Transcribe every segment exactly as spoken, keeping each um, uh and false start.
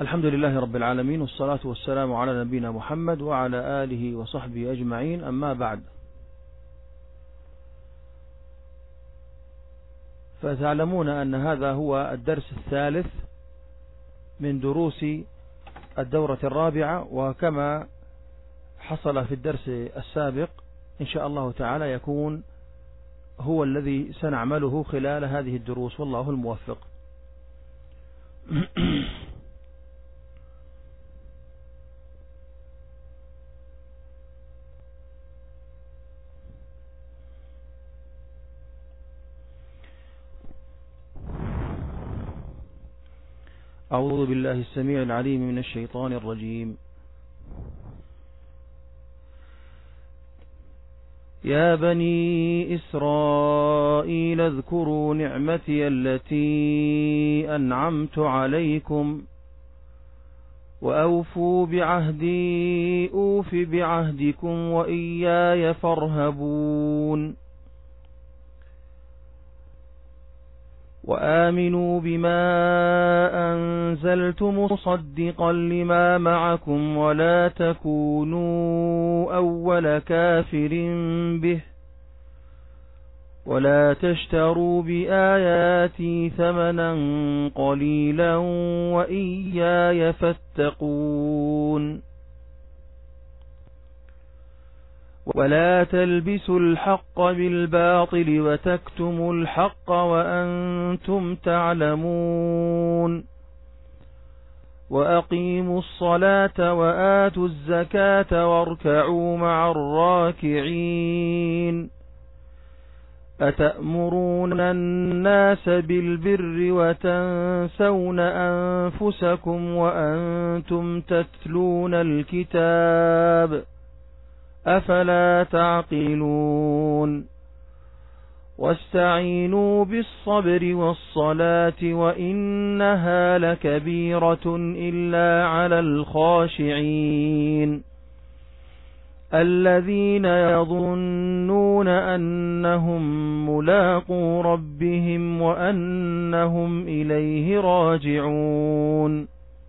الحمد لله رب العالمين، والصلاة والسلام على نبينا محمد وعلى آله وصحبه أجمعين. أما بعد، فتعلمون أن هذا هو الدرس الثالث من دروس الدورة الرابعة، وكما حصل في الدرس السابق إن شاء الله تعالى يكون هو الذي سنعمله خلال هذه الدروس، والله الموفق. أعوذ بالله السميع العليم من الشيطان الرجيم. يا بني إسرائيل اذكروا نعمتي التي أنعمت عليكم وأوفوا بعهدي أوف بعهدكم وإياي فارهبون وآمنوا بما أنزلت مصدقا لما معكم ولا تكونوا أول كافر به ولا تشتروا بآياتي ثمنا قليلا وإياي فاتقون ولا تلبسوا الحق بالباطل وتكتموا الحق وأنتم تعلمون وأقيموا الصلاة وآتوا الزكاة واركعوا مع الراكعين أتأمرون الناس بالبر وتنسون أنفسكم وأنتم تتلون الكتاب أفلا تعقلون واستعينوا بالصبر والصلاة وإنها لكبيرة إلا على الخاشعين الذين يظنون أنهم ملاقو ربهم وأنهم إليه راجعون.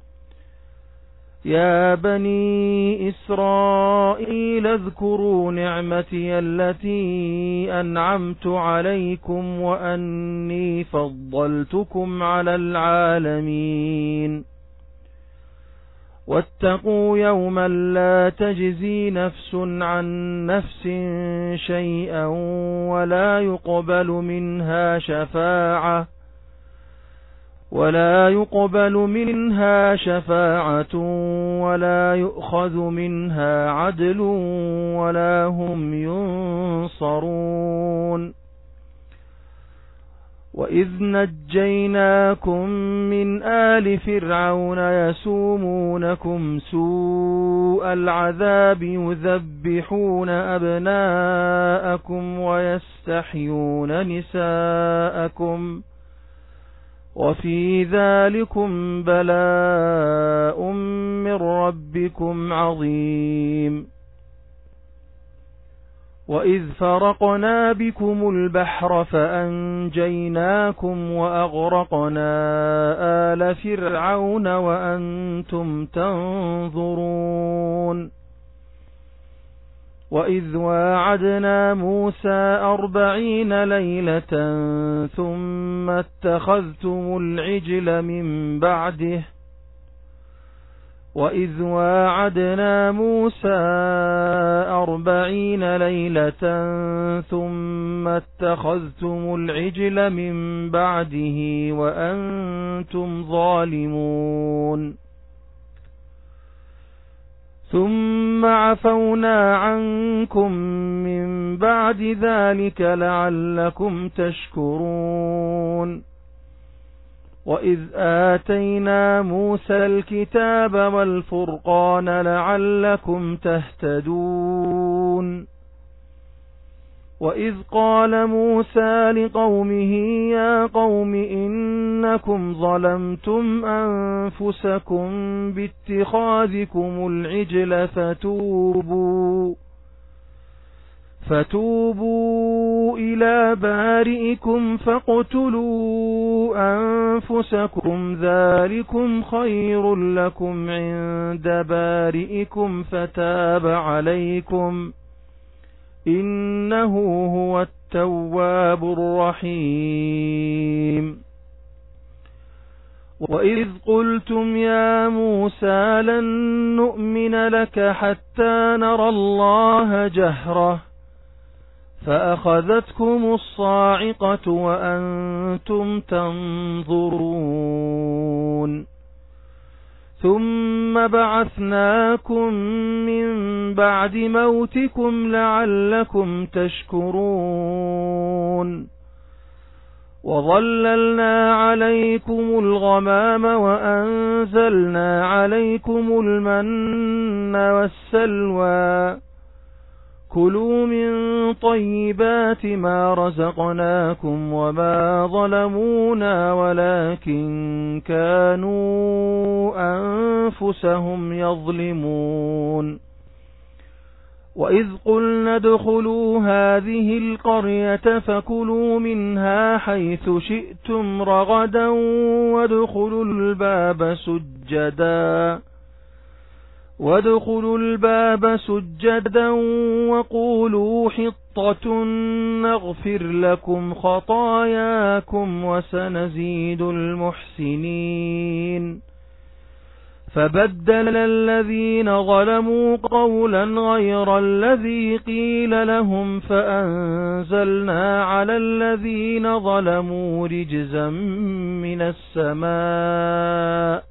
يا بني إسرائيل اذكروا نعمتي التي أنعمت عليكم وأني فضلتكم على العالمين واتقوا يوما لا تجزي نفس عن نفس شيئا ولا يقبل منها شفاعة ولا يقبل منها شفاعة ولا يؤخذ منها عدل ولا هم ينصرون. وإذ نجيناكم من آل فرعون يسومونكم سوء العذاب يذبحون أبناءكم ويستحيون نساءكم وفي ذلكم بلاء من ربكم عظيم. وإذ فرقنا بكم البحر فأنجيناكم وأغرقنا آل فرعون وأنتم تنظرون. وإذ واعدنا موسى أربعين ليلة ثم اتخذتم العجل من بعده وإذ واعدنا موسى أربعين ليلة ثم اتخذتم العجل من بعده وأنتم ظالمون ثم عفونا عنكم من بعد ذلك لعلكم تشكرون. وإذ آتينا موسى الكتاب والفرقان لعلكم تهتدون. وإذ قال موسى لقومه يا قوم إنكم ظلمتم أنفسكم باتخاذكم العجل فتوبوا فتوبوا إلى بارئكم فاقتلوا أنفسكم ذلكم خير لكم عند بارئكم فتاب عليكم إنه هو التواب الرحيم. وإذ قلتم يا موسى لن نؤمن لك حتى نرى الله جهرة فأخذتكم الصاعقة وأنتم تنظرون ثم بعثناكم من بعد موتكم لعلكم تشكرون وظللنا عليكم الغمام وأنزلنا عليكم المن والسلوى كلوا من طيبات ما رزقناكم وما ظلمونا ولكن كانوا أنفسهم يظلمون. وإذ قلنا ادخلوا هذه القرية فكلوا منها حيث شئتم رغدا وادخلوا الباب سجدا وادخلوا الباب سجدا وقولوا حطة نغفر لكم خطاياكم وسنزيد المحسنين. فبدل الذين ظلموا قولا غير الذي قيل لهم فأنزلنا على الذين ظلموا رجزا من السماء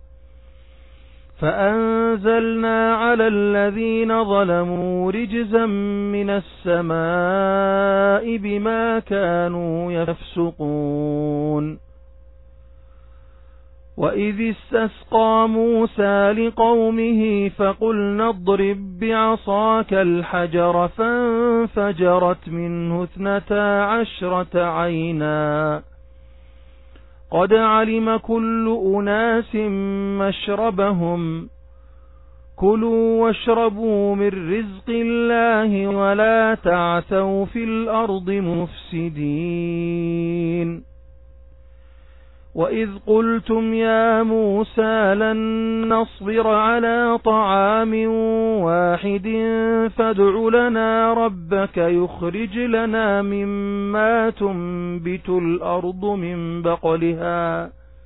فأنزلنا على الذين ظلموا رجزا من السماء بما كانوا يفسقون. وإذ استسقى موسى لقومه فقلنا اضرب بعصاك الحجر فانفجرت منه اثنتا عشرة عينا قد علم كل أناس مشربهم كلوا واشربوا من رزق الله ولا تعثوا في الأرض مفسدين. وإذ قلتم يا موسى لن نصبر على طعام واحد فادع لنا ربك يخرج لنا مما تنبت الأرض من بقلها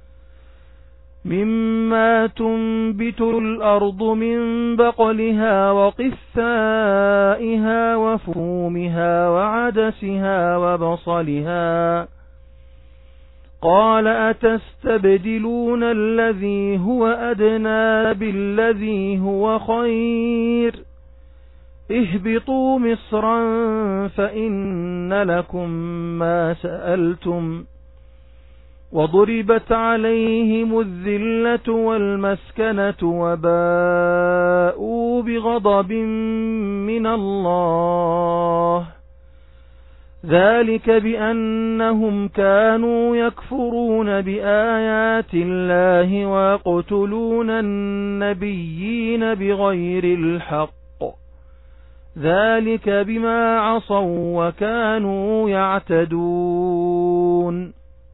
مما تنبت الأرض من بقلها وقثائها وفومها وعدسها وبصلها قال أتستبدلون الذي هو أدنى بالذي هو خير اهبطوا مصرا فإن لكم ما سألتم وضربت عليهم الذلة والمسكنة وباءوا بغضب من الله ذلك بأنهم كانوا يكفرون بآيات الله ويقتلون النبيين بغير الحق ذلك بما عصوا وكانوا يعتدون.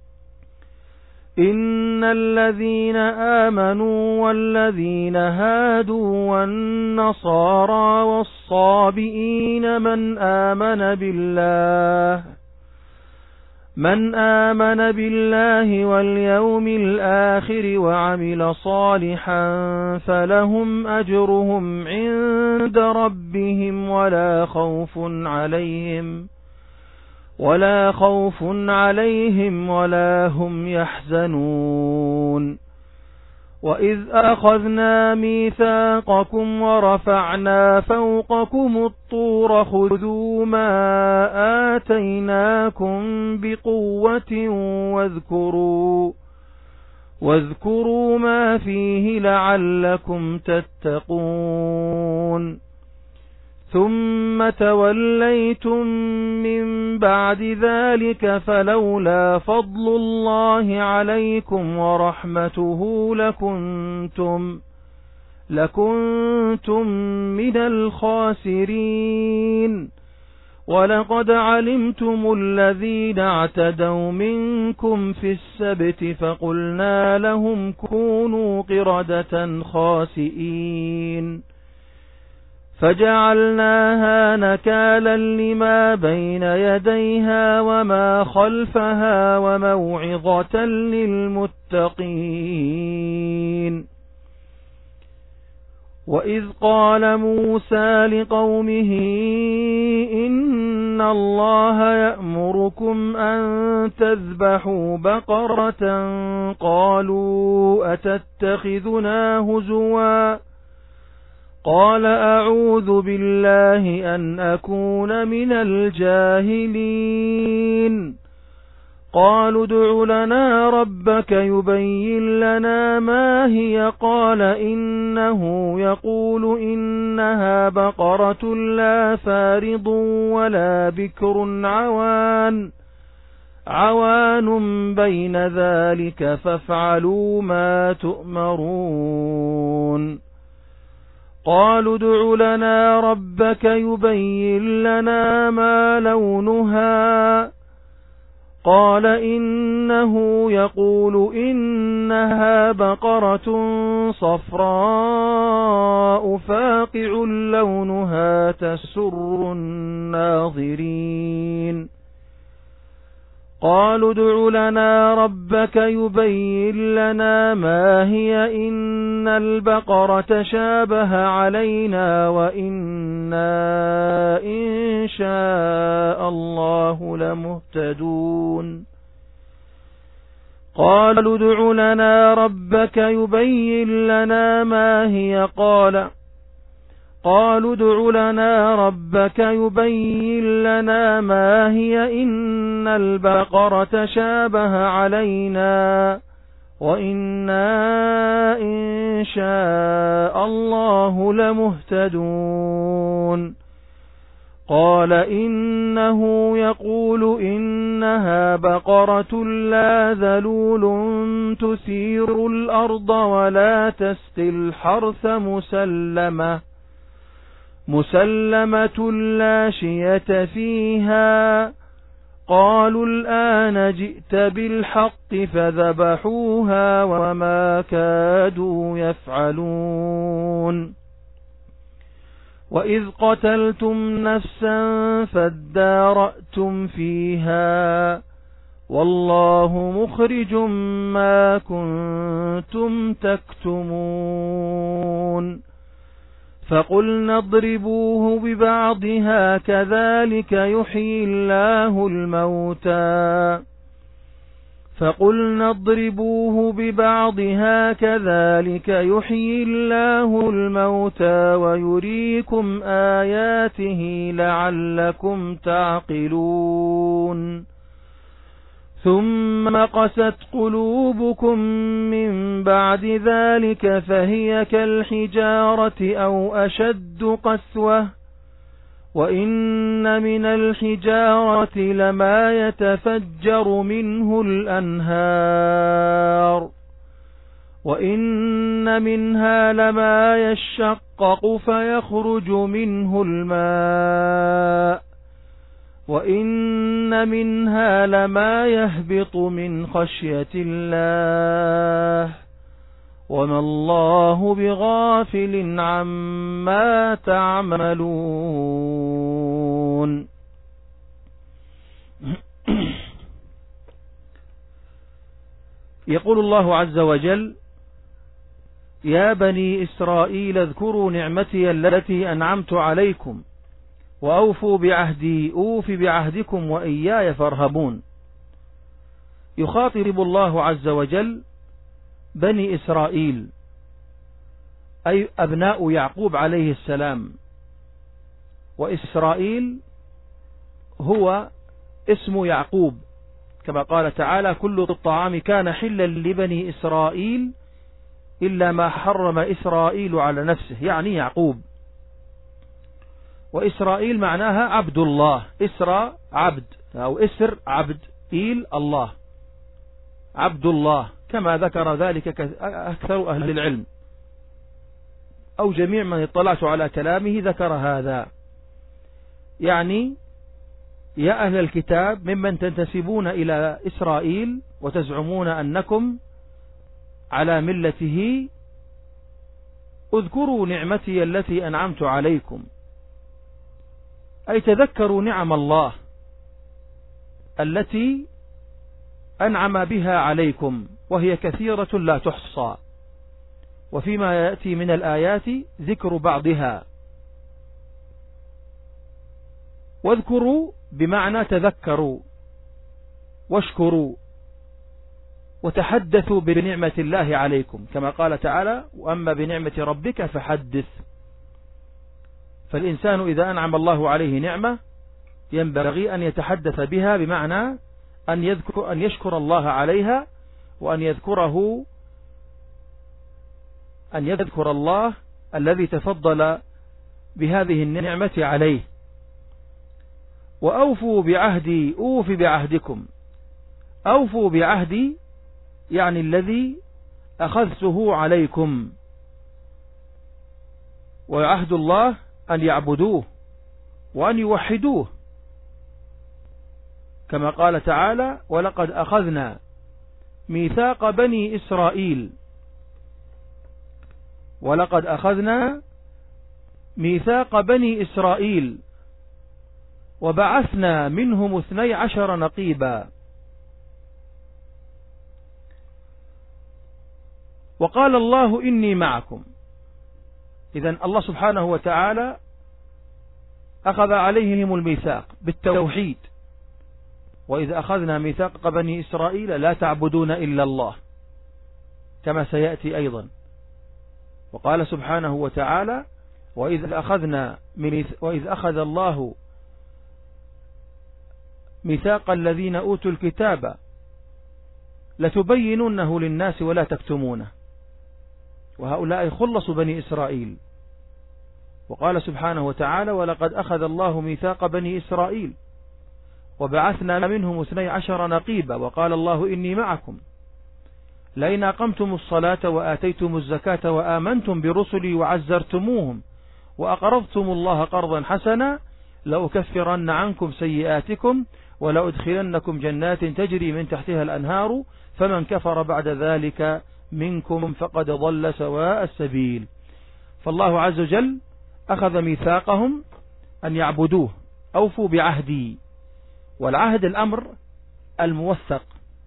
إن الذين آمنوا والذين هادوا والنصارى والصابئين من آمن بالله من آمن بالله واليوم الآخر وعمل صالحا فلهم أجرهم عند ربهم ولا خوف عليهم ولا خوف عليهم ولا هم يحزنون. وإذ أخذنا ميثاقكم ورفعنا فوقكم الطور خذوا ما آتيناكم بقوة واذكروا واذكروا ما فيه لعلكم تتقون. ثم توليتم من بعد ذلك فلولا فضل الله عليكم ورحمته لكنتم لكنتم من الخاسرين. ولقد علمتم الذين اعتدوا منكم في السبت فقلنا لهم كونوا قردة خاسئين فجعلناها نكالا لما بين يديها وما خلفها وموعظة للمتقين. وإذ قال موسى لقومه إن الله يأمركم أن تذبحوا بقرة قالوا أتتخذنا هزوا قال أعوذ بالله أن أكون من الجاهلين. قالوا ادع لنا ربك يبين لنا ما هي قال إنه يقول إنها بقرة لا فارض ولا بكر عوان عوان بين ذلك فافعلوا ما تؤمرون. قالوا ادع لنا ربك يبين لنا ما لونها قال إنه يقول إنها بقرة صفراء فاقع لونها تسر الناظرين. قالوا ادع لنا ربك يبين لنا ما هي إن البقرة شابه علينا وإنا إن شاء الله لمهتدون. قالوا ادع لنا ربك يبين لنا ما هي قال قالوا ادع لنا ربك يبين لنا ما هي إن البقرة شابه علينا وإنا إن شاء الله لمهتدون. قال إنه يقول إنها بقرة لا ذلول تثير الأرض ولا تسقي الحرث مسلمة مسلمة لا شية فيها. قالوا الآن جئت بالحق فذبحوها وما كادوا يفعلون. وإذ قتلتم نفسا فادارأتم فيها والله مخرج ما كنتم تكتمون. فقلنا اضربوه ببعضها كذلك يحيي الله الموتى فقلنا اضربوه ببعضها كذلك يحيي الله الموتى ويريكم آياته لعلكم تعقلون. ثم قست قلوبكم من بعد ذلك فهي كالحجارة أو أشد قسوة وإن من الحجارة لما يتفجر منه الأنهار وإن منها لما يشقق فيخرج منه الماء وإن منها لما يهبط من خشية الله وما الله بغافل عما تعملون. يقول الله عز وجل: يا بني إسرائيل اذكروا نعمتي التي أنعمت عليكم وأوفوا بعهدي أوف بعهدكم وإياي فارهبون. يخاطب الله عز وجل بني إسرائيل أي أبناء يعقوب عليه السلام، وإسرائيل هو اسم يعقوب كما قال تعالى: كل الطعام كان حلا لبني إسرائيل إلا ما حرم إسرائيل على نفسه، يعني يعقوب. وإسرائيل معناها عبد الله، إسرى عبد أو إسر عبد، إيل الله، عبد الله، كما ذكر ذلك أكثر أهل العلم أو جميع من اطلعت على كلامه ذكر هذا، يعني يا أهل الكتاب ممن تنتسبون إلى إسرائيل وتزعمون أنكم على ملته، اذكروا نعمتي التي أنعمت عليكم، أي تذكروا نعم الله التي أنعم بها عليكم، وهي كثيرة لا تحصى، وفيما يأتي من الآيات ذكر بعضها. واذكروا بمعنى تذكروا واشكروا وتحدثوا بنعمة الله عليكم، كما قال تعالى: وأما بنعمة ربك فحدث. فالإنسان إذا أنعم الله عليه نعمة ينبغي أن يتحدث بها، بمعنى أن يذكر أن يشكر الله عليها، وأن يذكره أن يذكر الله الذي تفضل بهذه النعمة عليه. وأوفوا بعهدي أوف بعهدكم، أوفوا بعهدي يعني الذي أخذته عليكم، وعهد الله أن يعبدوه وأن يوحدوه، كما قال تعالى: ولقد أخذنا ميثاق بني إسرائيل، ولقد أخذنا ميثاق بني إسرائيل وبعثنا منهم اثني عشر نقيبا. وقال الله إني معكم. إذن الله سبحانه وتعالى أخذ عليهم الميثاق بالتوحيد: وإذا أخذنا ميثاق بني إسرائيل لا تعبدون إلا الله، كما سيأتي أيضا. وقال سبحانه وتعالى: وإذ أخذنا وإذ أخذ الله ميثاق الذين أوتوا الكتاب لتبيننه للناس ولا تكتمونه، وهؤلاء خلص بني إسرائيل. وقال سبحانه وتعالى: ولقد أخذ الله ميثاق بني إسرائيل وبعثنا منهم اثني عشر نقيبا. وقال الله إني معكم لئن أقمتم الصلاة وآتيتم الزكاة وآمنتم برسلي وعزرتموهم وأقرضتم الله قرضا حسنا لأكفرن عنكم سيئاتكم ولأدخلنكم جنات تجري من تحتها الأنهار فمن كفر بعد ذلك منكم فقد ضل سواء السبيل. فالله عز وجل أخذ ميثاقهم أن يعبدوه، أوفوا بعهدي. والعهد الأمر الموثق،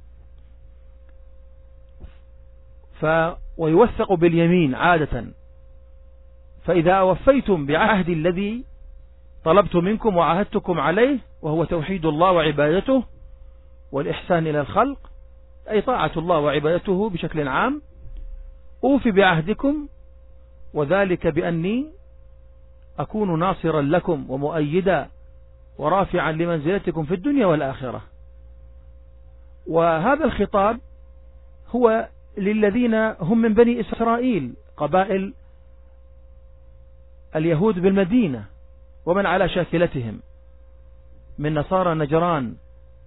ف ويوثق باليمين عادة. فإذا وفيتم بعهد الذي طلبت منكم وعهدتكم عليه، وهو توحيد الله وعبادته والإحسان إلى الخلق، أي طاعة الله وعبادته بشكل عام، أوفي بعهدكم، وذلك بأني أكون ناصرا لكم ومؤيدا ورافعا لمنزلتكم في الدنيا والآخرة. وهذا الخطاب هو للذين هم من بني إسرائيل، قبائل اليهود بالمدينة ومن على شاكلتهم من نصارى نجران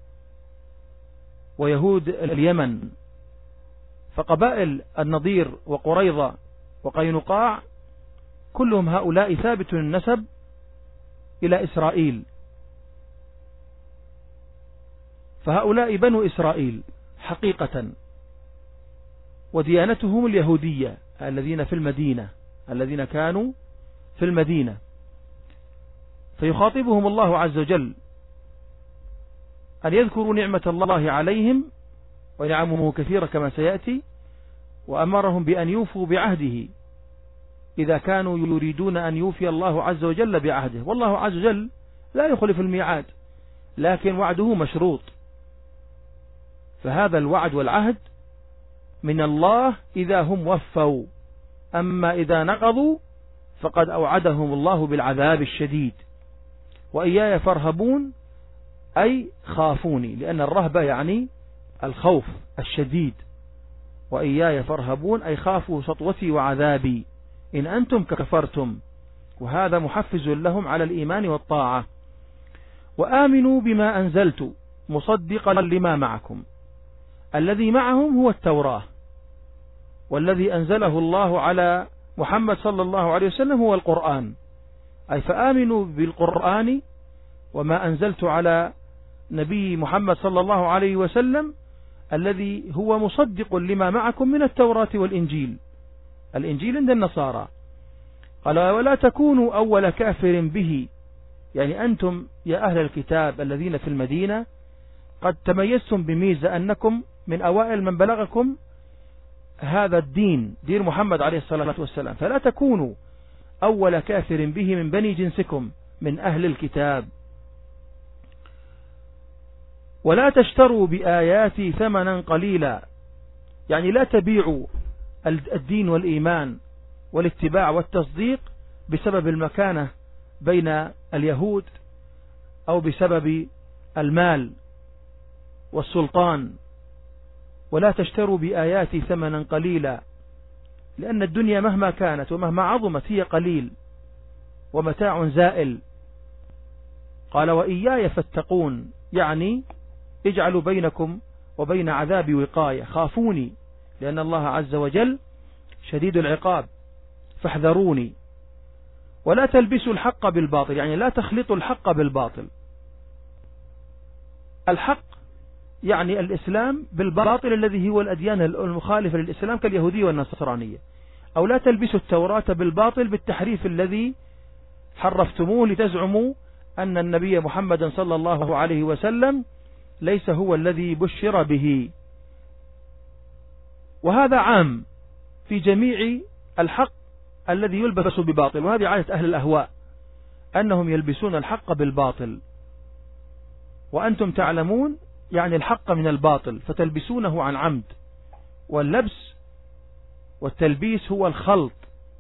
ويهود اليمن. فقبائل النضير وقريظة وقينقاع كلهم هؤلاء ثابت النسب إلى إسرائيل، فهؤلاء بنو إسرائيل حقيقة، وديانتهم اليهودية الذين في المدينة الذين كانوا في المدينة. فيخاطبهم الله عز وجل أن يذكروا نعمة الله عليهم ونعمه كثيرة كما سيأتي، وأمرهم بأن يوفوا بعهده إذا كانوا يريدون أن يوفي الله عز وجل بعهده. والله عز وجل لا يخلف الميعاد، لكن وعده مشروط، فهذا الوعد والعهد من الله إذا هم وفوا، أما إذا نقضوا فقد أوعدهم الله بالعذاب الشديد. وإياي فارهبون أي خافوني، لأن الرهبة يعني الخوف الشديد، وإياي فارهبون أي خافوا سطوتي وعذابي إن أنتم كفرتم، وهذا محفز لهم على الإيمان والطاعة. وآمنوا بما أنزلت مصدقا لما معكم. الذي معهم هو التوراة، والذي أنزله الله على محمد صلى الله عليه وسلم هو القرآن، أي فآمنوا بالقرآن وما أنزلت على نبي محمد صلى الله عليه وسلم الذي هو مصدق لما معكم من التوراة والإنجيل. الإنجيل عند النصارى. قال ولا تكونوا أول كافر به، يعني أنتم يا أهل الكتاب الذين في المدينة قد تميزتم بميزة أنكم من أوائل من بلغكم هذا الدين، دين محمد عليه الصلاة والسلام، فلا تكونوا أول كافر به من بني جنسكم من أهل الكتاب. ولا تشتروا بآياتي ثمنا قليلا، يعني لا تبيعوا الدين والإيمان والاتباع والتصديق بسبب المكانة بين اليهود أو بسبب المال والسلطان. ولا تشتروا بآياتي ثمنا قليلا، لأن الدنيا مهما كانت ومهما عظمت هي قليل ومتاع زائل. قال وإياي فاتقون، يعني اجعلوا بينكم وبين عذابي وقاية، خافوني لأن الله عز وجل شديد العقاب فاحذروني. ولا تلبسوا الحق بالباطل، يعني لا تخلطوا الحق بالباطل. الحق يعني الإسلام بالباطل الذي هو الأديان المخالفة للإسلام كاليهودية والنصرانية. أو لا تلبسوا التوراة بالباطل بالتحريف الذي حرفتموه لتزعموا أن النبي محمد صلى الله عليه وسلم ليس هو الذي بشر به. وهذا عام في جميع الحق الذي يلبس بباطل، وهذه عادة أهل الأهواء أنهم يلبسون الحق بالباطل، وأنتم تعلمون يعني الحق من الباطل فتلبسونه عن عمد. واللبس والتلبيس هو الخلط،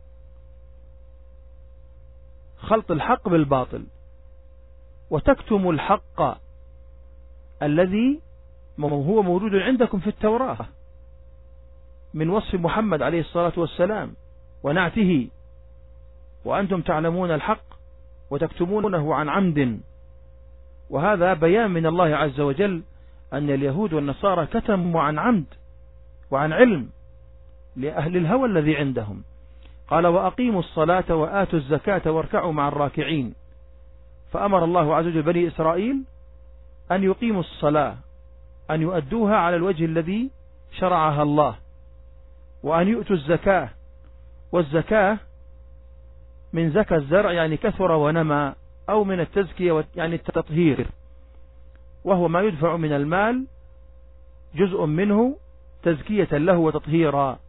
خلط الحق بالباطل. وتكتم الحق الذي هو موجود عندكم في التوراة من وصف محمد عليه الصلاة والسلام ونعته، وأنتم تعلمون الحق وتكتمونه عن عمد. وهذا بيان من الله عز وجل أن اليهود والنصارى كتموا عن عمد وعن علم لأهل الهوى الذي عندهم. قال وأقيموا الصلاة وآتوا الزكاة واركعوا مع الراكعين. فأمر الله عز وجل بني إسرائيل أن يقيموا الصلاة، أن يؤدوها على الوجه الذي شرعها الله، وأن يؤتوا الزكاة. والزكاة من زكى الزرع يعني كثر ونمى، أو من التزكية يعني التطهير، وهو ما يدفع من المال جزء منه تزكية له وتطهيرا.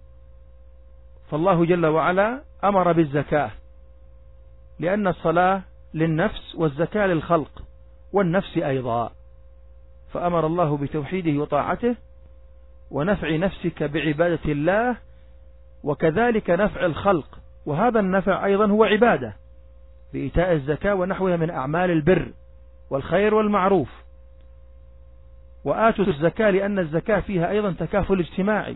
فالله جل وعلا أمر بالزكاة لأن الصلاة للنفس والزكاة للخلق والنفس أيضا. فأمر الله بتوحيده وطاعته ونفع نفسك بعبادة الله، وكذلك نفع الخلق، وهذا النفع أيضا هو عبادة بإيتاء الزكاة ونحوها من أعمال البر والخير والمعروف. وآتوا الزكاة لأن الزكاة فيها أيضا تكافل اجتماعي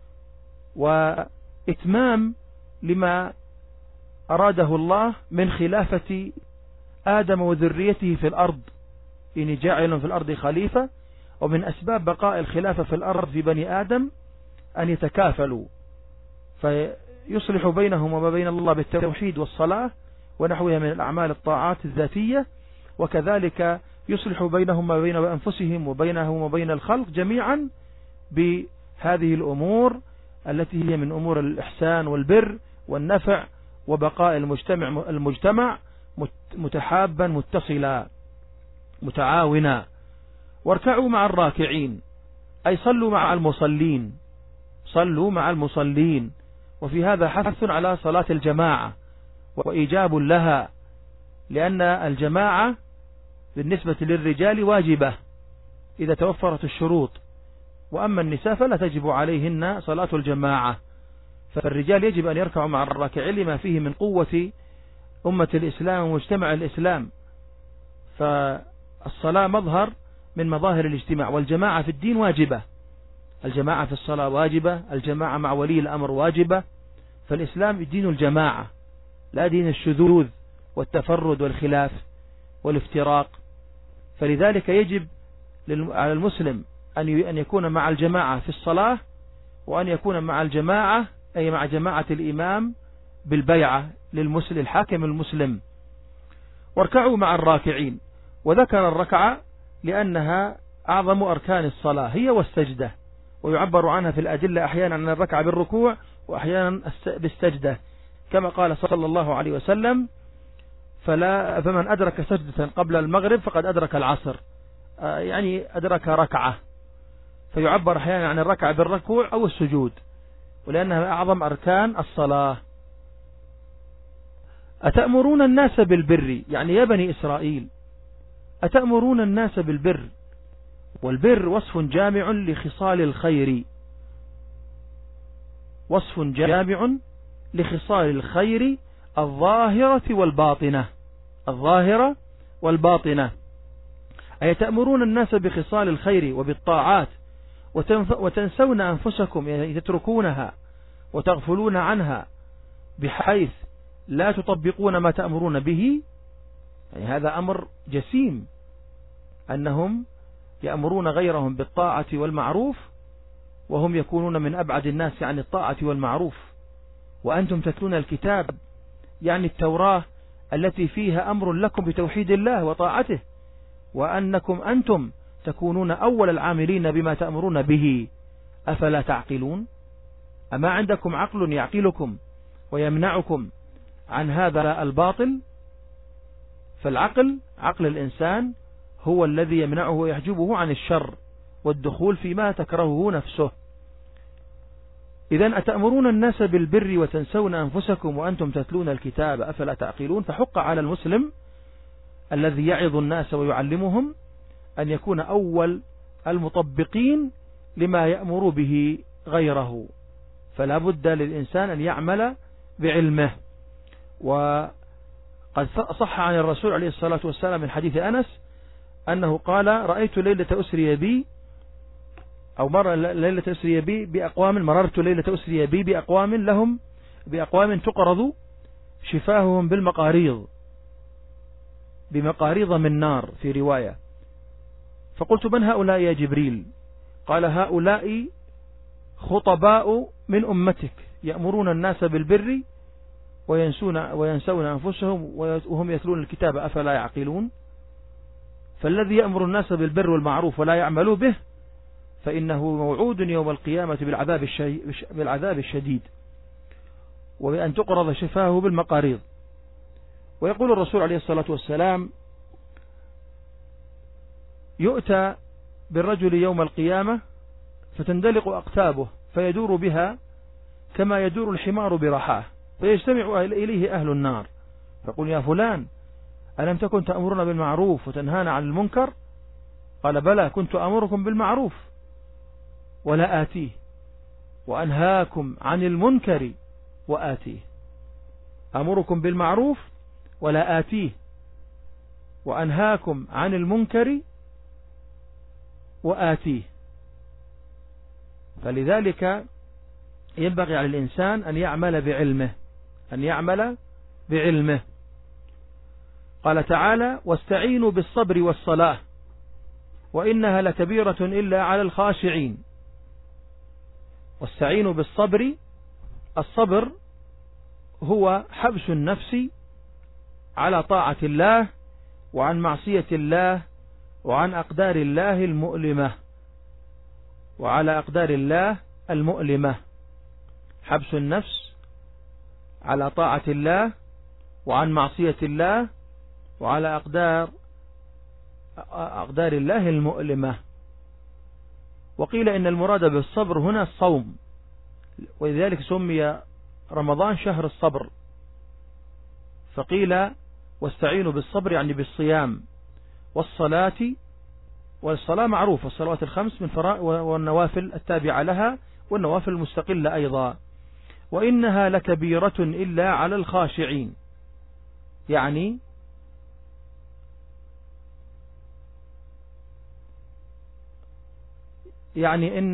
وإتمام لما أراده الله من خلافة آدم وذريته في الأرض، إني جاعل في الأرض خليفة. ومن أسباب بقاء الخلافة في الأرض في بني آدم أن يتكافلوا فيصلح بينهم وما بين الله بالتوحيد والصلاة ونحوها من الأعمال الطاعات الذاتية، وكذلك يصلح بينهم ما بين أنفسهم وبينهم وبين الخلق جميعا بهذه الأمور التي هي من أمور الإحسان والبر والنفع وبقاء المجتمع المجتمع متحابا متصلا متعاونا. واركعوا مع الراكعين أي صلوا مع المصلين، صلوا مع المصلين. وفي هذا حث على صلاة الجماعة وإيجاب لها، لأن الجماعة بالنسبة للرجال واجبة إذا توفرت الشروط، وأما النساء فلا تجب عليهن صلاة الجماعة. فالرجال يجب أن يركعوا مع الراكعين لما فيه من قوة أمة الإسلام ومجتمع الإسلام. فالصلاة مظهر من مظاهر الاجتماع، والجماعة في الدين واجبة، الجماعة في الصلاة واجبة، الجماعة مع ولي الأمر واجبة. فالإسلام دين الجماعة لا دين الشذوذ والتفرد والخلاف والافتراق. فلذلك يجب على المسلم أن يكون مع الجماعة في الصلاة، وأن يكون مع الجماعة أي مع جماعة الإمام بالبيعة للمسلم الحاكم المسلم. واركعوا مع الراكعين. وذكر الركعة لأنها أعظم أركان الصلاة هي والسجدة، ويعبر عنها في الأدلة أحيانا عن الركعة بالركوع وأحيانا بالسجدة، كما قال صلى الله عليه وسلم: فلا فمن أدرك سجدة قبل المغرب فقد أدرك العصر، يعني أدرك ركعة. فيعبر أحيانا عن الركعة بالركوع أو السجود، ولأنها أعظم أركان الصلاة. أتأمرون الناس بالبر، يعني يا بني إسرائيل أتأمرون الناس بالبر، والبر وصف جامع لخصال الخير، وصف جامع لخصال الخير الظاهرة والباطنة، الظاهرة والباطنة. أي تأمرون الناس بخصال الخير وبالطاعات وتنسون أنفسكم، يعني تتركونها وتغفلون عنها بحيث لا تطبقون ما تأمرون به. يعني هذا أمر جسيم، أنهم يأمرون غيرهم بالطاعة والمعروف وهم يكونون من أبعد الناس عن الطاعة والمعروف. وأنتم تتلون الكتاب، يعني التوراة التي فيها أمر لكم بتوحيد الله وطاعته، وأنكم أنتم تكونون أول العاملين بما تأمرون به. أفلا تعقلون؟ أما عندكم عقل يعقلكم ويمنعكم عن هذا الباطل؟ فالعقل، عقل الإنسان، هو الذي يمنعه ويحجبه عن الشر والدخول فيما تكرهه نفسه. إذن أتأمرون الناس بالبر وتنسون أنفسكم وأنتم تتلون الكتاب أفلا تعقلون؟ فحق على المسلم الذي يعظ الناس ويعلمهم أن يكون أول المطبقين لما يأمر به غيره، فلا بد للإنسان أن يعمل بعلمه. وقد صح عن الرسول عليه الصلاة والسلام من حديث أنس أنه قال: رأيت ليلة أسري بي أو مر ليلة أسري بي بأقوام مررت ليلة أسري بي بأقوام لهم بأقوام تقرض شفاههم بالمقاريض، بمقاريض من نار في رواية. فقلت: من هؤلاء يا جبريل؟ قال: هؤلاء خطباء من أمتك يأمرون الناس بالبر وينسون, وينسون أنفسهم وهم يتلون الكتاب أفلا يعقلون؟ فالذي يأمر الناس بالبر والمعروف ولا يعملوا به فإنه موعود يوم القيامة بالعذاب, بالعذاب الشديد، وبأن تقرض شفاه بالمقاريض. ويقول الرسول عليه الصلاة والسلام: يؤتى بالرجل يوم القيامة فتندلق أقتابه فيدور بها كما يدور الحمار برحاه، فيجتمع إليه أهل النار فيقول: يا فلان، ألم تكن تأمرنا بالمعروف وتنهانا عن المنكر؟ قال: بلى، كنت أمركم بالمعروف ولا آتيه، وأنهاكم عن المنكر وآتيه. أمركم بالمعروف ولا آتيه، وأنهاكم عن المنكر وآتيه. فلذلك ينبغي على الإنسان أن يعمل بعلمه، أن يعمل بعلمه. قال تعالى: واستعينوا بالصبر والصلاة وإنها لكبيرة إلا على الخاشعين. واستعينوا بالصبر، الصبر هو حبس النفس على طاعة الله وعن معصية الله وعن أقدار الله المؤلمة، وعلى أقدار الله المؤلمة. حبس النفس على طاعة الله وعن معصية الله وعلى أقدار أقدار الله المؤلمة. وقيل إن المراد بالصبر هنا الصوم، ولذلك سمي رمضان شهر الصبر. فقيل: واستعينوا بالصبر يعني بالصيام والصلاة، والصلاة معروفة، الصلوات الخمس من فرائض والنوافل التابعة لها والنوافل المستقلة أيضا. وإنها لكبيرة إلا على الخاشعين، يعني يعني إن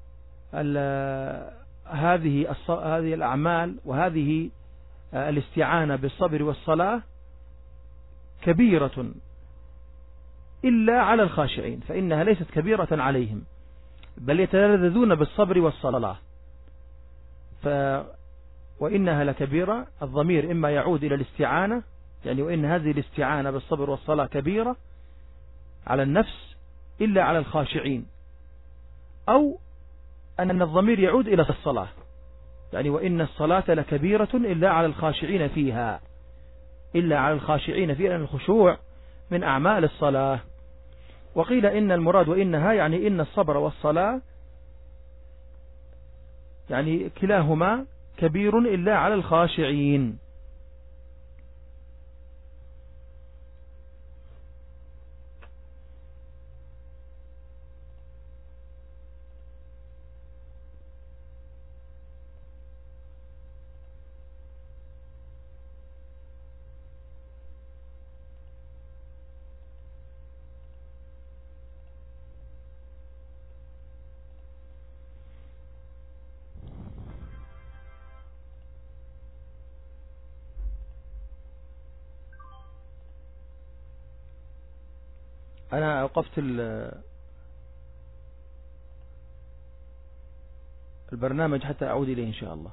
هذه هذه الأعمال وهذه الاستعانة بالصبر والصلاة كبيرة إلا على الخاشعين، فإنها ليست كبيرة عليهم بل يتلذذون بالصبر والصلاة. ف وإنها لكبيرة، الضمير إما يعود إلى الاستعانة، يعني وإن هذه الاستعانة بالصبر والصلاة كبيرة، على النفس إلا على الخاشعين، أو أن الضمير يعود إلى الصلاة، يعني وإن الصلاة لكبيرة إلا على الخاشعين فيها، إلا على الخاشعين فيها، لأن الخشوع من أعمال الصلاة. وقيل إن المراد وإنها يعني إن الصبر والصلاة يعني كلاهما كبير إلا على الخاشعين. أنا أوقفت البرنامج حتى أعود إليه إن شاء الله.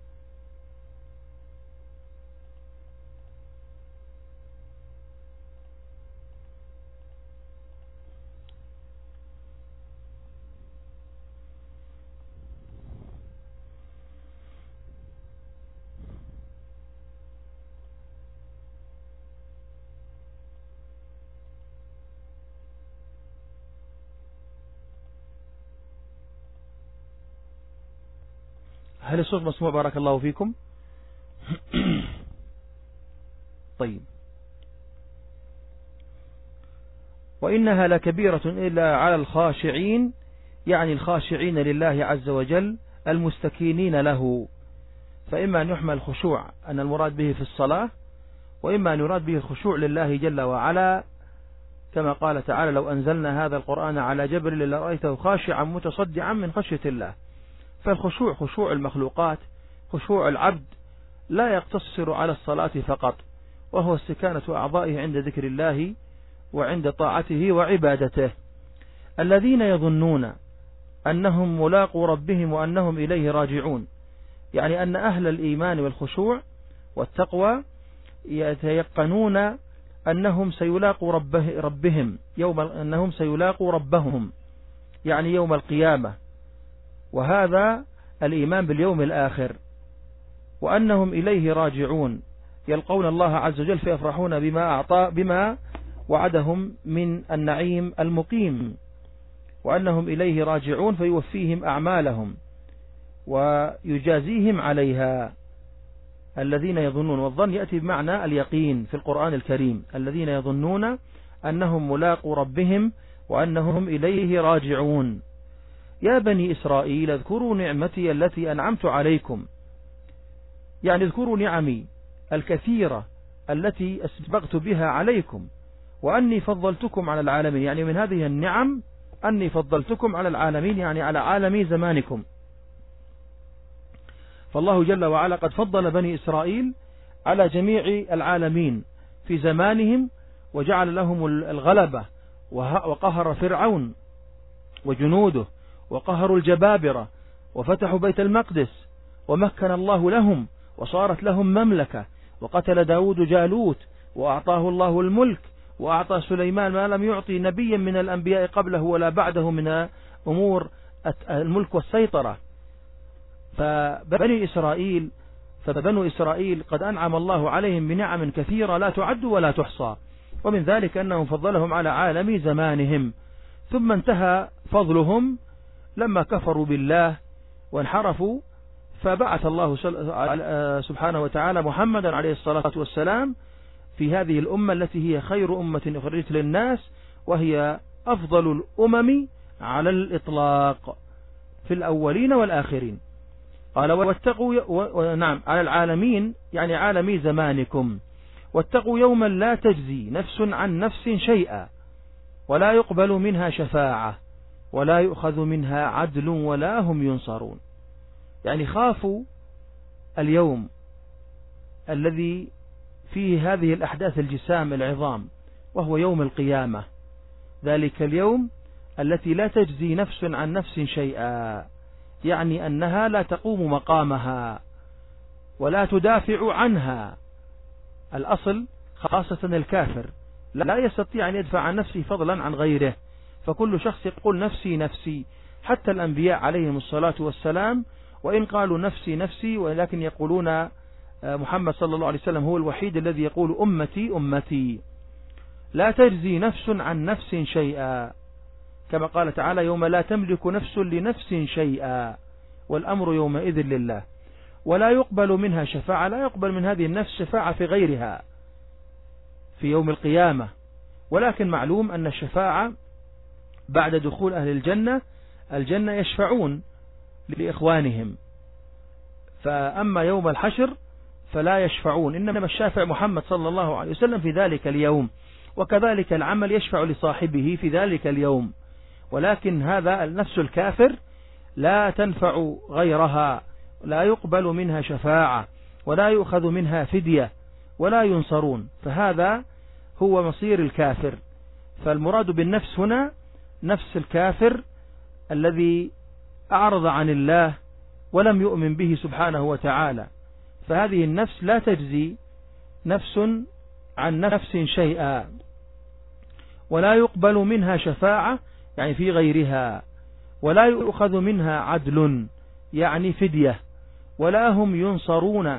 هل الصوت مسموع؟ بارك الله فيكم. طيب. وإنها لكبيرة إلا على الخاشعين، يعني الخاشعين لله عز وجل المستكينين له. فإما أن يحمل الخشوع أن المراد به في الصلاة، وإما أن يراد به الخشوع لله جل وعلا، كما قال تعالى: لو أنزلنا هذا القرآن على جبل لرأيته خاشعا متصدعا من خشية الله. فالخشوع خشوع المخلوقات، خشوع العبد لا يقتصر على الصلاة فقط، وهو استكانة أعضائه عند ذكر الله وعند طاعته وعبادته. الذين يظنون أنهم ملاقوا ربهم وأنهم إليه راجعون، يعني أن أهل الإيمان والخشوع والتقوى يتيقنون أنهم سيلاقوا ربه ربهم يوم أنهم سيلاقوا ربهم يعني يوم القيامة، وهذا الإيمان باليوم الآخر، وأنهم إليه راجعون، يلقون الله عز وجل فيفرحون بما أعطى بما وعدهم من النعيم المقيم، وأنهم إليه راجعون فيوفيهم أعمالهم ويجازيهم عليها. الذين يظنون، والظن يأتي بمعنى اليقين في القرآن الكريم، الذين يظنون أنهم ملاقوا ربهم وأنهم إليه راجعون. يا بني إسرائيل اذكروا نعمتي التي أنعمت عليكم، يعني اذكروا نعمي الكثيرة التي أسبغت بها عليكم، وأني فضلتكم على العالمين، يعني من هذه النعم أني فضلتكم على العالمين، يعني على عالمي زمانكم. فالله جل وعلا قد فضل بني إسرائيل على جميع العالمين في زمانهم، وجعل لهم الغلبة، وقهر فرعون وجنوده، وقهروا الجبابرة، وفتحوا بيت المقدس، ومكن الله لهم، وصارت لهم مملكة، وقتل داود جالوت، وأعطاه الله الملك، وأعطى سليمان ما لم يعطي نبيا من الأنبياء قبله ولا بعده من أمور الملك والسيطرة. فبني إسرائيل فبنو إسرائيل قد أنعم الله عليهم بنعم كثيرة لا تعد ولا تحصى، ومن ذلك أنه فضلهم على عالم زمانهم. ثم انتهى فضلهم لما كفروا بالله وانحرفوا، فبعث الله سبحانه وتعالى محمدا عليه الصلاة والسلام في هذه الأمة التي هي خير أمة أخرجت للناس، وهي أفضل الأمم على الإطلاق في الأولين والآخرين. قال: واتقوا، نعم، على العالمين يعني عالمي زمانكم. واتقوا يوما لا تجزي نفس عن نفس شيئا، ولا يقبل منها شفاعة، ولا يؤخذ منها عدل، ولا هم ينصرون. يعني خافوا اليوم الذي فيه هذه الأحداث الجسام العظام، وهو يوم القيامة، ذلك اليوم التي لا تجزي نفس عن نفس شيئا، يعني أنها لا تقوم مقامها ولا تدافع عنها. الأصل خاصة الكافر لا يستطيع أن يدفع عن نفسه فضلا عن غيره، فكل شخص يقول نفسي نفسي، حتى الأنبياء عليهم الصلاة والسلام وإن قالوا نفسي نفسي ولكن يقولون محمد صلى الله عليه وسلم هو الوحيد الذي يقول أمتي أمتي. لا تجزي نفس عن نفس شيئا، كما قال تعالى يوم لا تملك نفس لنفس شيئا والأمر يومئذ لله. ولا يقبل منها شفاعة، لا يقبل من هذه النفس شفاعة في غيرها في يوم القيامة، ولكن معلوم أن الشفاعة بعد دخول أهل الجنة، الجنة يشفعون لإخوانهم، فأما يوم الحشر فلا يشفعون، إنما الشافع محمد صلى الله عليه وسلم في ذلك اليوم، وكذلك العمل يشفع لصاحبه في ذلك اليوم. ولكن هذا النفس الكافر لا تنفع غيرها، لا يقبل منها شفاعة ولا يؤخذ منها فدية ولا ينصرون، فهذا هو مصير الكافر. فالمراد بالنفس هنا نفس الكافر الذي أعرض عن الله ولم يؤمن به سبحانه وتعالى، فهذه النفس لا تجزي نفس عن نفس شيئا، ولا يقبل منها شفاعة يعني في غيرها، ولا يؤخذ منها عدل يعني فدية، ولا هم ينصرون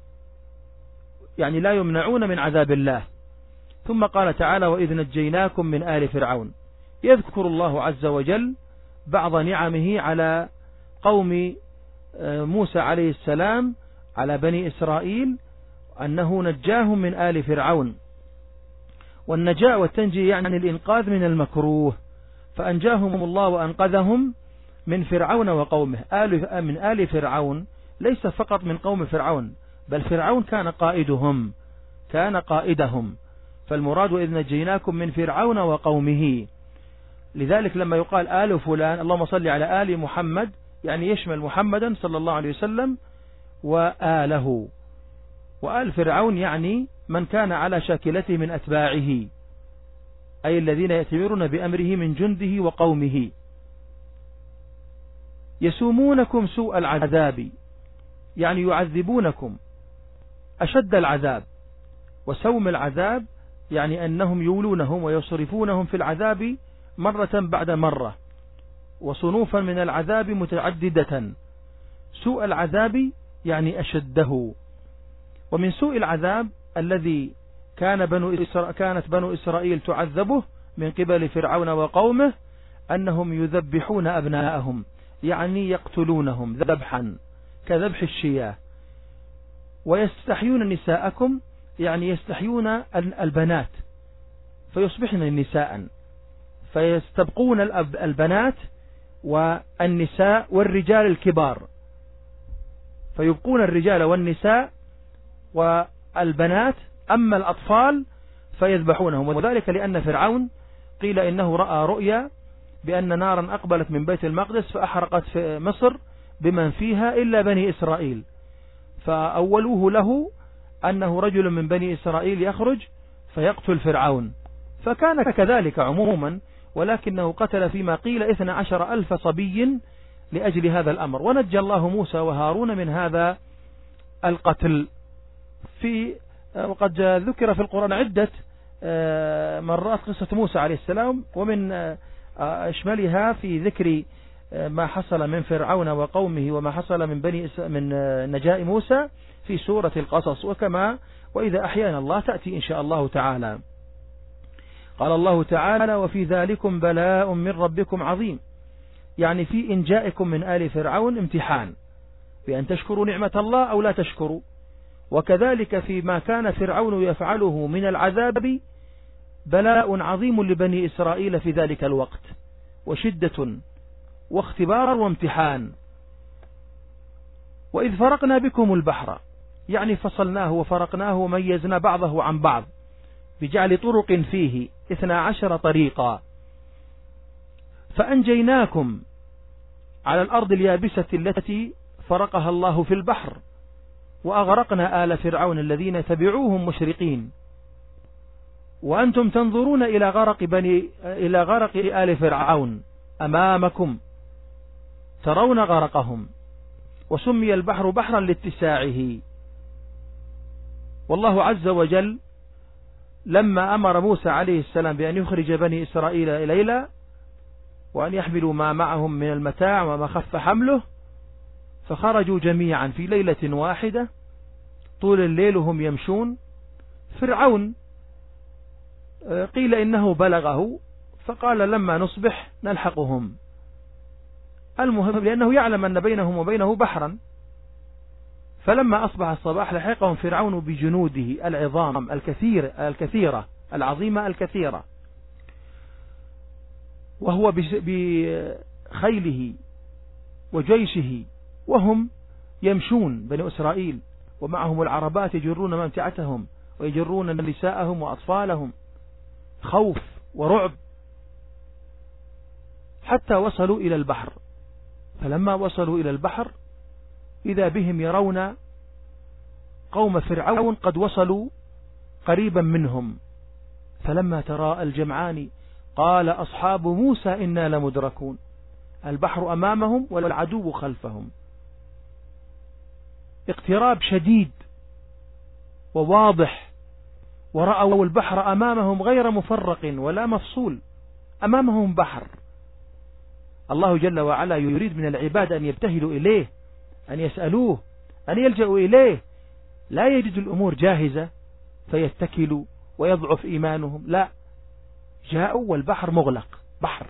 يعني لا يمنعون من عذاب الله. ثم قال تعالى وإذ نجيناكم من آل فرعون، يذكر الله عز وجل بعض نعمه على قوم موسى عليه السلام على بني إسرائيل، أنه نجاهم من آل فرعون، والنجاة والتنجي يعني الإنقاذ من المكروه، فأنجاهم الله وأنقذهم من فرعون وقومه. آل من آل فرعون ليس فقط من قوم فرعون، بل فرعون كان قائدهم كان قائدهم فالمراد وإذ نجيناكم من فرعون وقومه. لذلك لما يقال آل فلان اللهم صل على آل محمد يعني يشمل محمدا صلى الله عليه وسلم وآله، وآل فرعون يعني من كان على شاكلته من أتباعه، أي الذين يأتمرون بأمره من جنده وقومه. يسومونكم سوء العذاب يعني يعذبونكم أشد العذاب، وسوم العذاب يعني أنهم يولونهم ويصرفونهم في العذاب مرة بعد مرة، وصنوفا من العذاب متعددة. سوء العذاب يعني أشده. ومن سوء العذاب الذي كان بنو إسرا... كانت بنو إسرائيل تعذبه من قبل فرعون وقومه أنهم يذبحون أبناءهم يعني يقتلونهم ذبحا كذبح الشياه، ويستحيون نساءكم يعني يستحيون البنات فيصبحن نساء، فيستبقون البنات والنساء والرجال الكبار، فيبقون الرجال والنساء والبنات، أما الأطفال فيذبحونهم. وذلك لأن فرعون قيل إنه رأى رؤيا بأن نارا أقبلت من بيت المقدس فأحرقت في مصر بمن فيها إلا بني إسرائيل، فأولوه له أنه رجل من بني إسرائيل يخرج فيقتل فرعون، فكان كذلك عموما، ولكنه قتل فيما قيل اثنى عشر ألف صبي لأجل هذا الأمر، ونجى الله موسى وهارون من هذا القتل. في وقد ذكر في القرآن عدة مرات قصة موسى عليه السلام، ومن أشملها في ذكر ما حصل من فرعون وقومه وما حصل من بني من نجاء موسى في سورة القصص، وكما وإذا أحيانا الله تأتي إن شاء الله تعالى. قال الله تعالى وفي ذلكم بلاء من ربكم عظيم، يعني في إنجائكم من آل فرعون امتحان بأن تشكروا نعمة الله أو لا تشكروا، وكذلك فيما كان فرعون يفعله من العذاب بلاء عظيم لبني إسرائيل في ذلك الوقت، وشدة واختبار وامتحان. وإذ فرقنا بكم البحر يعني فصلناه وفرقناه وميزنا بعضه عن بعض بجعل طرق فيه اثنا عشر طريقا، فأنجيناكم على الأرض اليابسة التي فرقها الله في البحر، وأغرقنا آل فرعون الذين تبعوهم مشرقين، وأنتم تنظرون إلى غرق بني إلى غرق آل فرعون أمامكم ترون غرقهم، وسمي البحر بحرا لاتساعه. والله عز وجل لما أمر موسى عليه السلام بأن يخرج بني إسرائيل ليلا وأن يحملوا ما معهم من المتاع وما خف حمله، فخرجوا جميعا في ليلة واحدة طول الليل هم يمشون. فرعون قيل إنه بلغه فقال لما نصبح نلحقهم. المهم لأنه يعلم أن بينهم وبينه بحرا، فلما أصبح الصباح لحقهم فرعون بجنوده العظام الكثير الكثيرة العظيمة الكثيرة، وهو بخيله وجيشه، وهم يمشون بني إسرائيل ومعهم العربات يجرون ممتعتهم ويجرون نساءهم وأطفالهم، خوف ورعب، حتى وصلوا إلى البحر. فلما وصلوا إلى البحر إذا بهم يرون قوم فرعون قد وصلوا قريبا منهم. فلما تراءى الجمعان قال أصحاب موسى إنا لمدركون. البحر أمامهم والعدو خلفهم، اقتراب شديد وواضح، ورأوا البحر أمامهم غير مفرق ولا مفصول، أمامهم بحر. الله جل وعلا يريد من العباد أن يبتهلوا إليه، أن يسألوه، أن يلجأوا إليه، لا يجد الأمور جاهزة فيتكلوا ويضعف إيمانهم، لا، جاءوا والبحر مغلق بحر،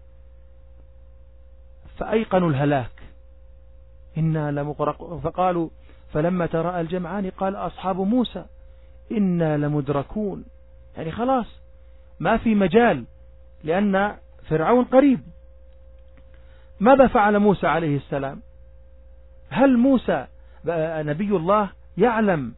فأيقنوا الهلاك، إنا لمغرق. فقالوا فلما تراءى الجمعان قال أصحاب موسى إنا لمدركون، يعني خلاص ما في مجال لأن فرعون قريب. ماذا فعل موسى عليه السلام؟ هل موسى نبي الله يعلم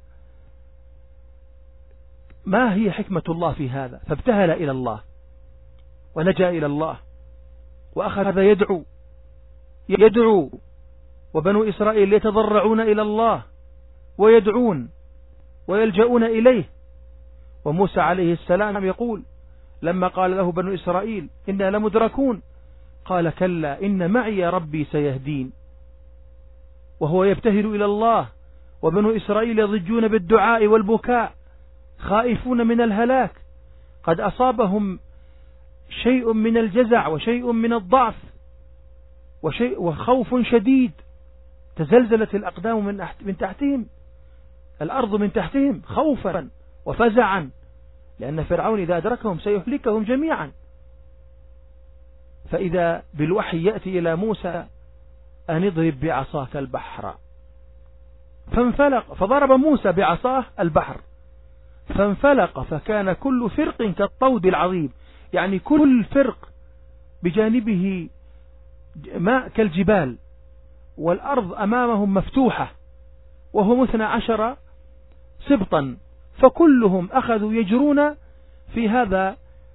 ما هي حكمة الله في هذا؟ فابتهل إلى الله ولجأ إلى الله وأخذ يدعو يدعو وبنو إسرائيل يتضرعون إلى الله ويدعون ويلجؤون إليه. وموسى عليه السلام يقول لما قال له بنو إسرائيل إنا لمدركون قال كلا إن معي ربي سيهدين، وهو يبتهل إلى الله وبنو إسرائيل يضجون بالدعاء والبكاء خائفون من الهلاك، قد أصابهم شيء من الجزع وشيء من الضعف وشيء وخوف شديد، تزلزلت الأقدام من من تحتهم، الأرض من تحتهم خوفا وفزعا، لأن فرعون إذا أدركهم سيهلكهم جميعا. فإذا بالوحي يأتي إلى موسى أن اضرب بعصاك البحر، فانفلق، فضرب موسى بعصاه البحر فانفلق فكان كل فرق كالطود العظيم، يعني كل فرق بجانبه ماء كالجبال، والأرض أمامهم مفتوحة وهم اثنى عشر سبطا، فكلهم أخذوا يجرون في هذا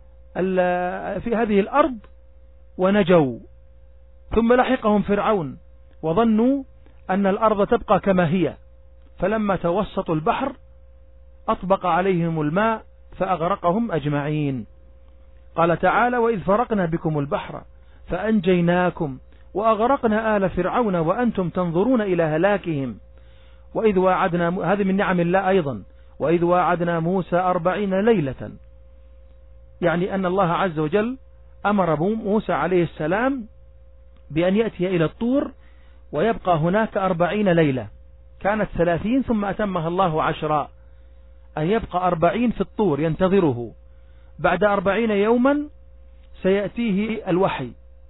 في هذه الأرض ونجوا. ثم لحقهم فرعون وظنوا أن الأرض تبقى كما هي، فلما توسطوا البحر أطبق عليهم الماء فأغرقهم أجمعين. قال تعالى وإذ فرقنا بكم البحر فأنجيناكم وأغرقنا آل فرعون وأنتم تنظرون إلى هلاكهم. وإذ واعدنا، هذه من نعم الله أيضا، وإذ واعدنا موسى أربعين ليلة، يعني أن الله عز وجل أمر موسى عليه السلام بأن يأتي إلى الطور ويبقى هناك أربعين ليلة، كانت ثلاثين ثم أتمها الله عشرا، أن يبقى أربعين في الطور ينتظره. بعد أربعين يوما سيأتيه الوحي،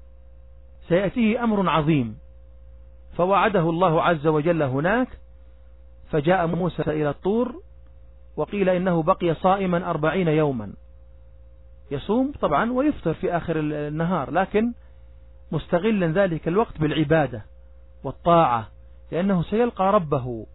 سيأتيه أمر عظيم، فوعده الله عز وجل هناك. فجاء موسى إلى الطور، وقيل إنه بقي صائما أربعين يوما، يصوم طبعا ويفطر في آخر النهار، لكن مستغلا ذلك الوقت بالعبادة والطاعة لأنه سيلقى ربه.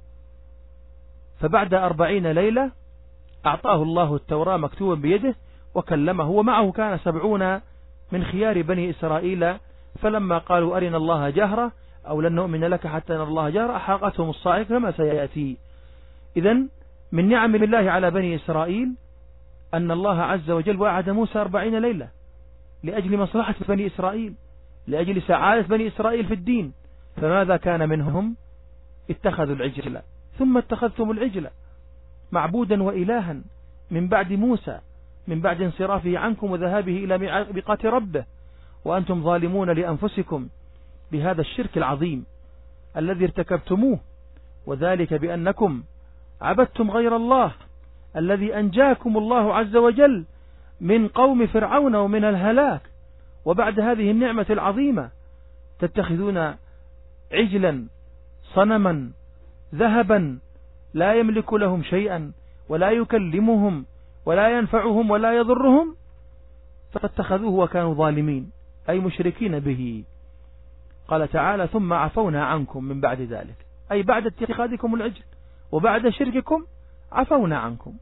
فبعد أربعين ليلة أعطاه الله التوراة مكتوبا بيده وكلمه، ومعه كان سبعون من خيار بني إسرائيل، فلما قالوا أرنا الله جهرة أو لن نؤمن لك حتى نرى الله جهرة أحرقتهم الصاعقة كما سيأتي. إذن من نعم الله على بني إسرائيل أن الله عز وجل وعد موسى أربعين ليلة لأجل مصلحة بني إسرائيل، لأجل سعادة بني إسرائيل في الدين. فماذا كان منهم؟ اتخذوا العجل، ثم اتخذتم العجل معبودا وإلها من بعد موسى، من بعد انصرافه عنكم وذهابه إلى ميقات ربه، وأنتم ظالمون لأنفسكم بهذا الشرك العظيم الذي ارتكبتموه، وذلك بأنكم عبدتم غير الله الذي أنجاكم الله عز وجل من قوم فرعون ومن الهلاك. وبعد هذه النعمة العظيمة تتخذون عجلا صنما ذهبا لا يملك لهم شيئا ولا يكلمهم ولا ينفعهم ولا يضرهم، فاتخذوه وكانوا ظالمين أي مشركين به. قال تعالى: ثم عفونا عنكم من بعد ذلك، أي بعد اتخاذكم العجل وبعد شرككم عفونا عنكم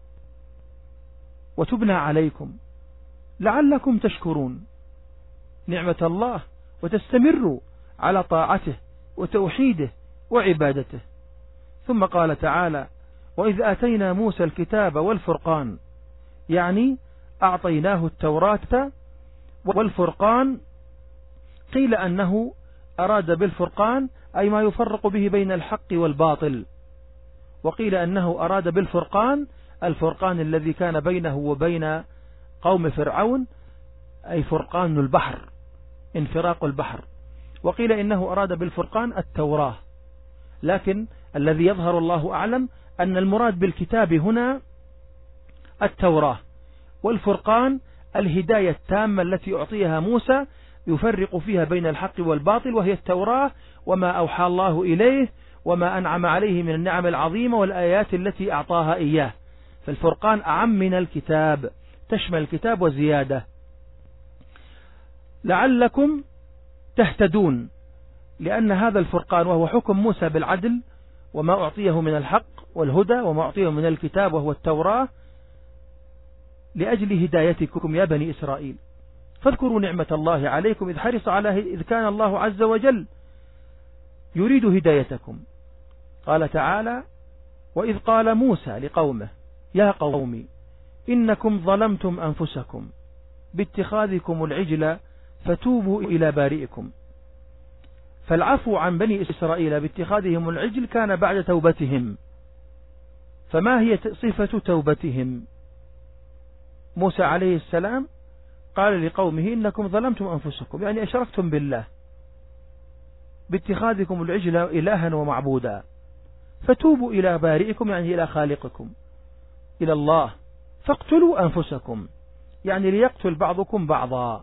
وتبنا عليكم لعلكم تشكرون نعمة الله وتستمروا على طاعته وتوحيده وعبادته. ثم قال تعالى: وإذ آتينا موسى الكتاب والفرقان، يعني أعطيناه التوراة والفرقان. قيل أنه أراد بالفرقان أي ما يفرق به بين الحق والباطل، وقيل أنه أراد بالفرقان الفرقان الذي كان بينه وبين قوم فرعون، أي فرقان البحر، انفراق البحر. وقيل إنه أراد بالفرقان التوراة، لكن الذي يظهر الله أعلم أن المراد بالكتاب هنا التوراة، والفرقان الهداية التامة التي أعطيها موسى يفرق فيها بين الحق والباطل، وهي التوراة وما أوحى الله إليه وما أنعم عليه من النعم العظيمة والآيات التي أعطاها إياه. فالفرقان أعم من الكتاب، تشمل الكتاب وزيادة. لعلكم تهتدون، لأن هذا الفرقان وهو حكم موسى بالعدل وما أعطيه من الحق والهدى وما أعطيه من الكتاب وهو التوراة لأجل هدايتكم يا بني إسرائيل. فاذكروا نعمة الله عليكم إذ حرص على إذ كان الله عز وجل يريد هدايتكم. قال تعالى: وإذ قال موسى لقومه يا قوم إنكم ظلمتم أنفسكم باتخاذكم العجل فتوبوا إلى بارئكم. فالعفو عن بني إسرائيل باتخاذهم العجل كان بعد توبتهم. فما هي صفة توبتهم؟ موسى عليه السلام قال لقومه إنكم ظلمتم أنفسكم، يعني أشركتم بالله باتخاذكم العجل إلها ومعبودا، فتوبوا إلى بارئكم يعني إلى خالقكم إلى الله، فاقتلوا أنفسكم يعني ليقتل بعضكم بعضا.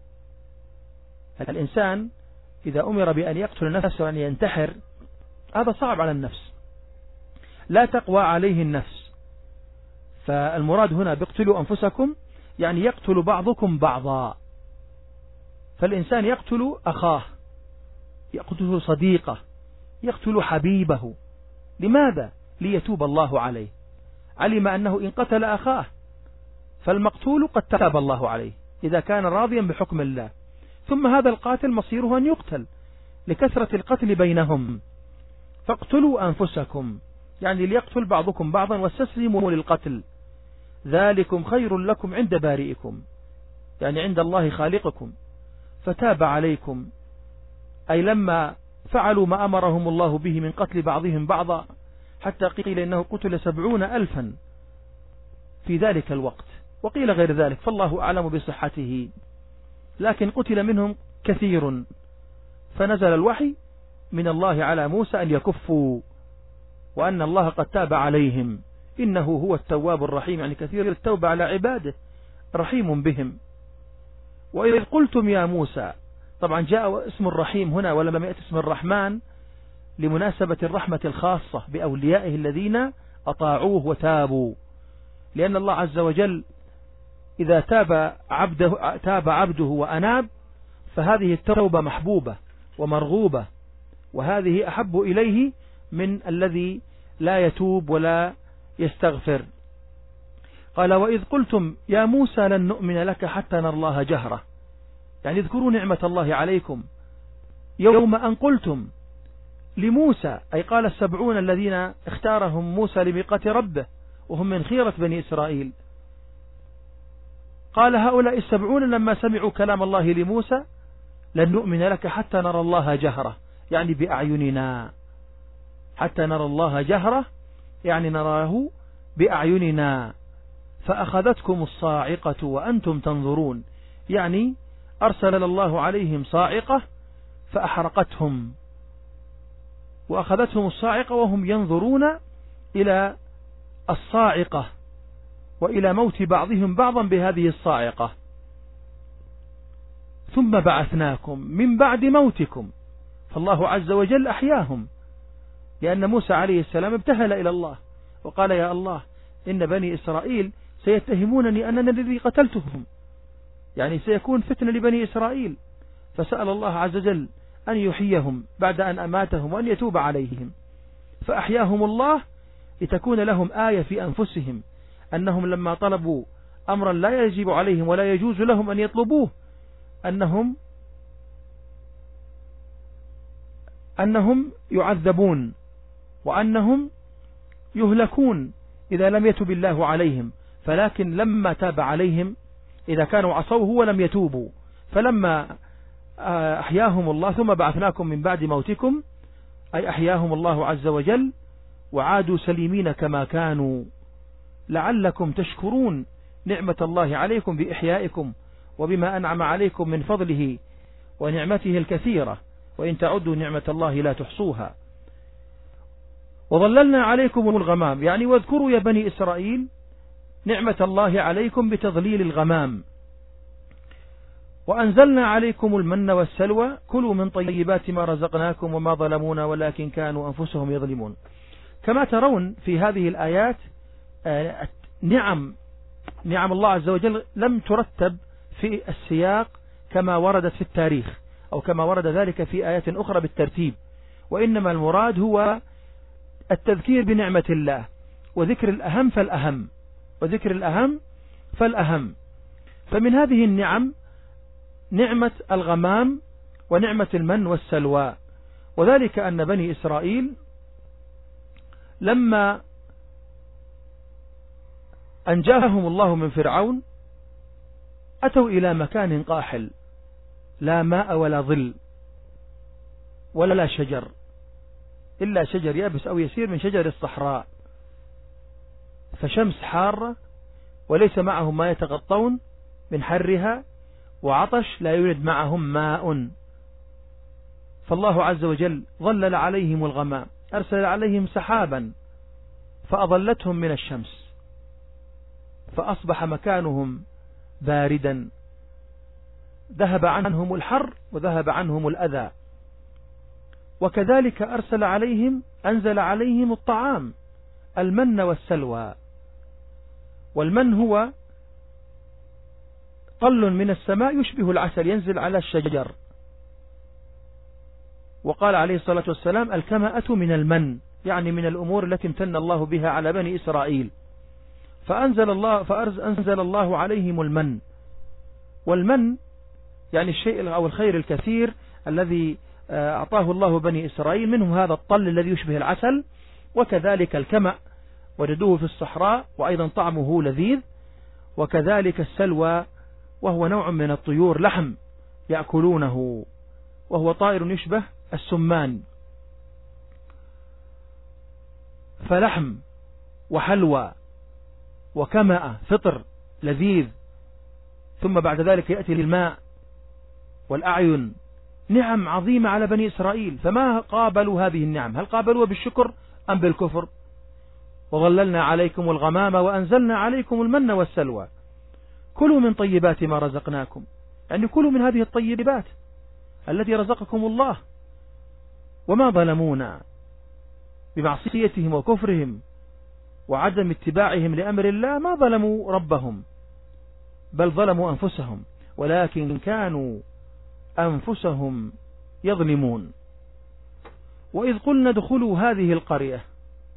الإنسان إذا أمر بأن يقتل نفسه وأن ينتحر هذا صعب على النفس، لا تقوى عليه النفس. فالمراد هنا باقتلوا أنفسكم يعني يقتل بعضكم بعضا. فالإنسان يقتل أخاه، يقتل صديقه، يقتل حبيبه. لماذا؟ ليتوب الله عليه. علم أنه إن قتل أخاه فالمقتول قد تاب الله عليه إذا كان راضيا بحكم الله، ثم هذا القاتل مصيره أن يقتل لكثرة القتل بينهم. فاقتلوا أنفسكم يعني ليقتل بعضكم بعضا واستسلموا للقتل، ذلكم خير لكم عند بارئكم يعني عند الله خالقكم، فتاب عليكم. أي لما فعلوا ما أمرهم الله به من قتل بعضهم بعضا، حتى قيل إنه قتل سبعون ألفا في ذلك الوقت، وقيل غير ذلك فالله أعلم بصحته، لكن قتل منهم كثير. فنزل الوحي من الله على موسى أن يكفوا، وأن الله قد تاب عليهم إنه هو التواب الرحيم، يعني كثير التوبة على عباده رحيم بهم. وإذ قلتم يا موسى، طبعا جاء اسم الرحيم هنا ولم يأتي اسم الرحمن لمناسبة الرحمة الخاصة بأوليائه الذين أطاعوه وتابوا، لأن الله عز وجل إذا تاب عبده, تاب عبده وأناب فهذه التوبة محبوبة ومرغوبة، وهذه أحب إليه من الذي لا يتوب ولا يستغفر. قال: وإذ قلتم يا موسى لن نؤمن لك حتى نرى الله جهرة، يعني اذكروا نعمة الله عليكم يوم أن قلتم لموسى، أي قال السبعون الذين اختارهم موسى لميقات ربه وهم من خيرة بني إسرائيل، قال هؤلاء السبعون لما سمعوا كلام الله لموسى لن نؤمن لك حتى نرى الله جهرة، يعني بأعيننا، حتى نرى الله جهرة يعني نراه بأعيننا. فأخذتكم الصاعقة وأنتم تنظرون، يعني أرسل الله عليهم صاعقة فأحرقتهم، وأخذتهم الصاعقة وهم ينظرون إلى الصاعقة وإلى موت بعضهم بعضا بهذه الصاعقة. ثم بعثناكم من بعد موتكم، فالله عز وجل أحياهم، لأن موسى عليه السلام ابتهل إلى الله وقال يا الله إن بني إسرائيل سيتهمونني أنني الذي قتلتهم، يعني سيكون فتنة لبني إسرائيل، فسأل الله عز وجل أن يحييهم بعد أن أماتهم وأن يتوب عليهم، فأحياهم الله لتكون لهم آية في أنفسهم أنهم لما طلبوا أمرا لا يجب عليهم ولا يجوز لهم أن يطلبوه، أنهم أنهم يعذبون وأنهم يهلكون إذا لم يتب الله عليهم، فلكن لما تاب عليهم إذا كانوا عصوه ولم يتوبوا، فلما أحياهم الله ثم بعثناكم من بعد موتكم، أي أحياهم الله عز وجل وعادوا سليمين كما كانوا، لعلكم تشكرون نعمة الله عليكم بإحيائكم وبما أنعم عليكم من فضله ونعمته الكثيرة، وإن تعدوا نعمة الله لا تحصوها. وظللنا عليكم الغمام، يعني واذكروا يا بني إسرائيل نعمة الله عليكم بتظليل الغمام. وأنزلنا عليكم المن والسلوى كلوا من طيبات ما رزقناكم وما ظلمونا ولكن كانوا أنفسهم يظلمون. كما ترون في هذه الآيات نعم نعم الله عز وجل لم ترتب في السياق كما وردت في التاريخ أو كما ورد ذلك في آيات أخرى بالترتيب، وإنما المراد هو التذكير بنعمة الله وذكر الأهم فالأهم وذكر الأهم فالأهم. فمن هذه النعم نعمة الغمام ونعمة المن والسلوى، وذلك أن بني إسرائيل لما أنجاهم الله من فرعون أتوا إلى مكان قاحل لا ماء ولا ظل ولا شجر إلا شجر يابس أو يسير من شجر الصحراء، فشمس حارة وليس معهم ما يتغطون من حرها، وعطش لا يوجد معهم ماء، فالله عز وجل ظلل عليهم الغمام، أرسل عليهم سحابا فأظلتهم من الشمس، فأصبح مكانهم باردا، ذهب عنهم الحر وذهب عنهم الأذى. وكذلك أرسل عليهم أنزل عليهم الطعام المن والسلوى، والمن هو طل من السماء يشبه العسل ينزل على الشجر، وقال عليه الصلاة والسلام الكمأة من المن، يعني من الأمور التي امتن الله بها على بني إسرائيل، فأنزل الله, فأنزل الله عليهم المن، والمن يعني الشيء أو الخير الكثير الذي أعطاه الله بني إسرائيل، منهم هذا الطل الذي يشبه العسل، وكذلك الكمأ وجدوه في الصحراء وأيضا طعمه لذيذ، وكذلك السلوى وهو نوع من الطيور لحم يأكلونه، وهو طائر يشبه السمان، فلحم وحلوى وكمأ فطر لذيذ، ثم بعد ذلك يأتي للماء والأعين، نعم عظيمة على بني إسرائيل، فما قابلوا هذه النعم، هل قابلوا بالشكر أم بالكفر؟ وظللنا عليكم الغمام وأنزلنا عليكم المن والسلوى كلوا من طيبات ما رزقناكم، يعني كلوا من هذه الطيبات التي رزقكم الله، وما ظلمونا بمعصيتهم وكفرهم وعدم اتباعهم لأمر الله، ما ظلموا ربهم بل ظلموا أنفسهم، ولكن كانوا أنفسهم يظلمون. وإذ قلنا ادخلوا هذه القرية،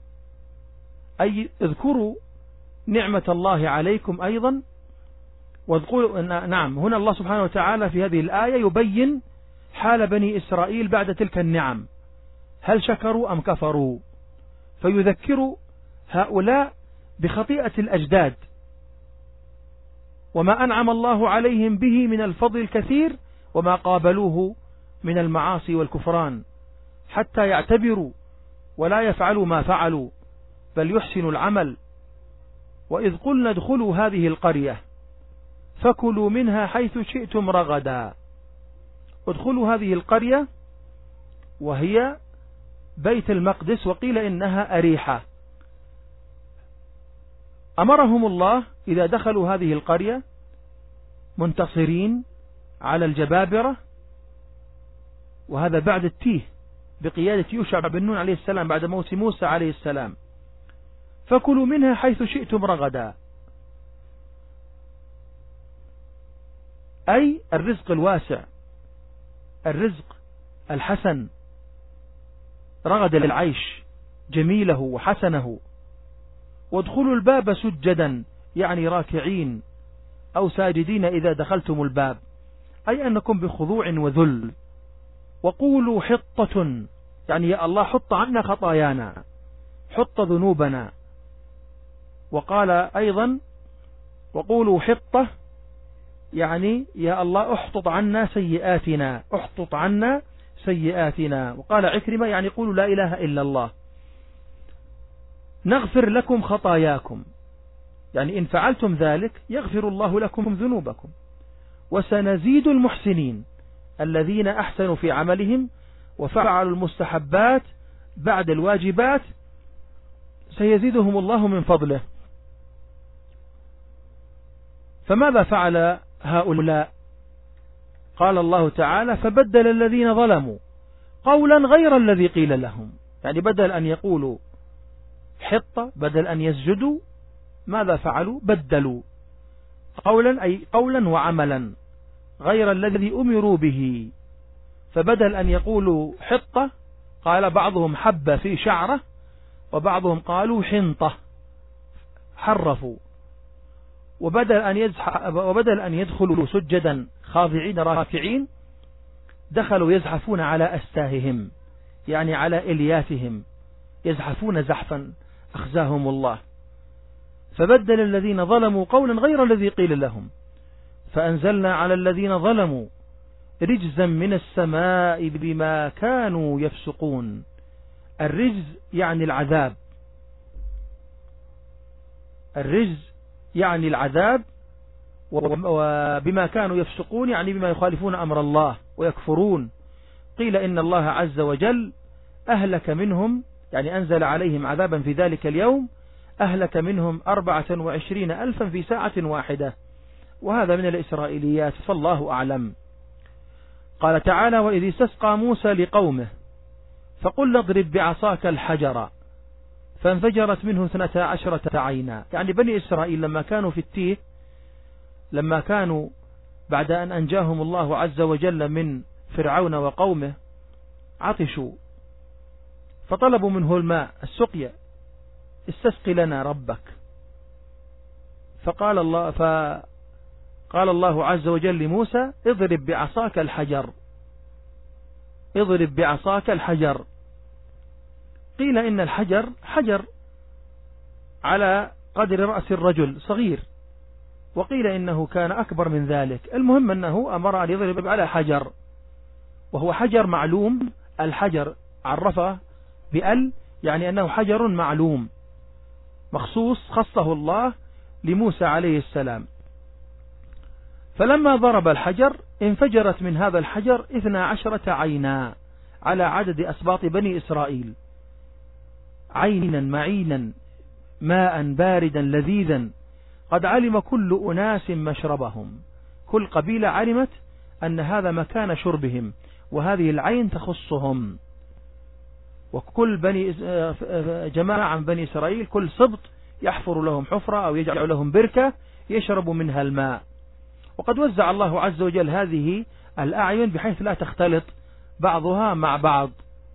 أي اذكروا نعمة الله عليكم أيضا، واذكروا نعم هنا الله سبحانه وتعالى في هذه الآية يبين حال بني إسرائيل بعد تلك النعم، هل شكروا أم كفروا، فيذكروا هؤلاء بخطيئة الأجداد وما أنعم الله عليهم به من الفضل الكثير وما قابلوه من المعاصي والكفران، حتى يعتبروا ولا يفعلوا ما فعلوا بل يحسنوا العمل وإذ قلنا ادخلوا هذه القرية فكلوا منها حيث شئتم رغدا. ادخلوا هذه القرية وهي بيت المقدس، وقيل إنها أريحة. أمرهم الله إذا دخلوا هذه القرية منتصرين على الجبابرة، وهذا بعد التيه بقيادة يوشع بن نون عليه السلام بعد موت موسى عليه السلام، فكلوا منها حيث شئتم رغدا، أي الرزق الواسع، الرزق الحسن، رغد للعيش جميله وحسنه. وادخلوا الباب سجدا، يعني راكعين أو ساجدين إذا دخلتم الباب، أي أنكم بخضوع وذل. وقولوا حطة، يعني يا الله حط عنا خطايانا، حط ذنوبنا. وقال أيضا وقولوا حطة، يعني يا الله احطط عنا سيئاتنا، احطط عنا سيئاتنا. وقال عكرمة يعني قولوا لا إله إلا الله. نغفر لكم خطاياكم، يعني إن فعلتم ذلك يغفر الله لكم ذنوبكم. وسنزيد المحسنين الذين أحسنوا في عملهم وفعلوا المستحبات بعد الواجبات سيزيدهم الله من فضله. فماذا فعل هؤلاء؟ قال الله تعالى فبدل الذين ظلموا قولا غير الذي قيل لهم، يعني بدل أن يقولوا حطة، بدل أن يسجدوا، ماذا فعلوا؟ بدلوا قولا، أي قولا وعملا غير الذي أمروا به. فبدل أن يقولوا حطة قال بعضهم حب في شعره، وبعضهم قالوا حنطة، حرفوا. وبدل أن, وبدل أن يدخلوا سجدا خاضعين راكعين دخلوا يزحفون على أستاههم، يعني على إلياتهم، يزحفون زحفا أخزاهم الله. فبدل الذين ظلموا قولا غير الذي قيل لهم فأنزلنا على الذين ظلموا رجزا من السماء بما كانوا يفسقون. الرجز يعني العذاب، الرجز يعني العذاب، وبما كانوا يفسقون يعني بما يخالفون أمر الله ويكفرون. قيل إن الله عز وجل أهلك منهم، يعني أنزل عليهم عذابا في ذلك اليوم، أهلك منهم أربعة وعشرين ألفا في ساعة واحدة، وهذا من الإسرائيليات فالله أعلم. قال تعالى وإذ استسقى موسى لقومه فقل اضرب بعصاك الحجر فانفجرت منه اثنتا عشرة عينا. يعني بني إسرائيل لما كانوا في التيه، لما كانوا بعد أن أنجاهم الله عز وجل من فرعون وقومه عطشوا فطلبوا منه الماء السقيا، استسقي لنا ربك. فقال الله فقال الله عز وجل لموسى اضرب بعصاك الحجر، اضرب بعصاك الحجر. قيل إن الحجر حجر على قدر رأس الرجل صغير، وقيل إنه كان أكبر من ذلك. المهم أنه أمر أن يضرب على حجر، وهو حجر معلوم. الحجر عرفه بأل، يعني أنه حجر معلوم مخصوص خصه الله لموسى عليه السلام. فلما ضرب الحجر انفجرت من هذا الحجر اثنا عشرة عينا على عدد أسباط بني إسرائيل، عينا معينا ماء باردا لذيذا قد علم كل أناس مشربهم. كل قبيلة علمت أن هذا مكان شربهم، وهذه العين تخصهم. وكل بني جماعة من بني إسرائيل كل سبط يحفر لهم حفرة أو يجعل لهم بركة يشرب منها الماء. وقد وزع الله عز وجل هذه الأعين بحيث لا تختلط بعضها مع بعض.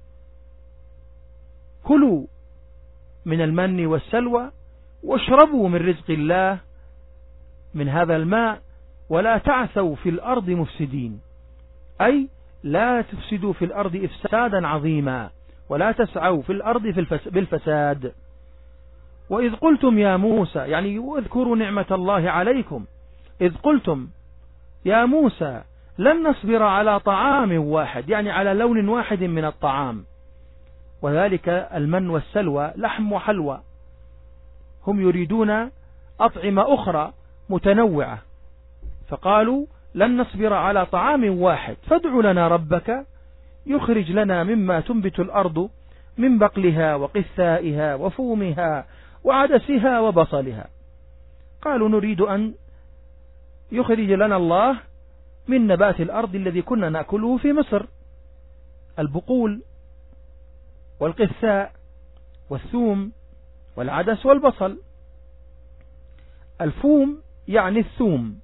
كلوا من المن والسلوى واشربوا من رزق الله من هذا الماء ولا تعثوا في الأرض مفسدين، أي لا تفسدوا في الأرض إفسادا عظيما ولا تسعوا في الأرض بالفساد. وإذ قلتم يا موسى، يعني اذكروا نعمة الله عليكم، إذ قلتم يا موسى لن نصبر على طعام واحد، يعني على لون واحد من الطعام، وذلك المن والسلوى لحم وحلوى. هم يريدون أطعمة أخرى متنوعة، فقالوا لن نصبر على طعام واحد فادع لنا ربك يخرج لنا مما تنبت الأرض من بقلها وقثائها وفومها وعدسها وبصلها. قالوا نريد أن يخرج لنا الله من نبات الأرض الذي كنا نأكله في مصر، البقول والقثاء والثوم والعدس والبصل. الفوم يعني الثوم،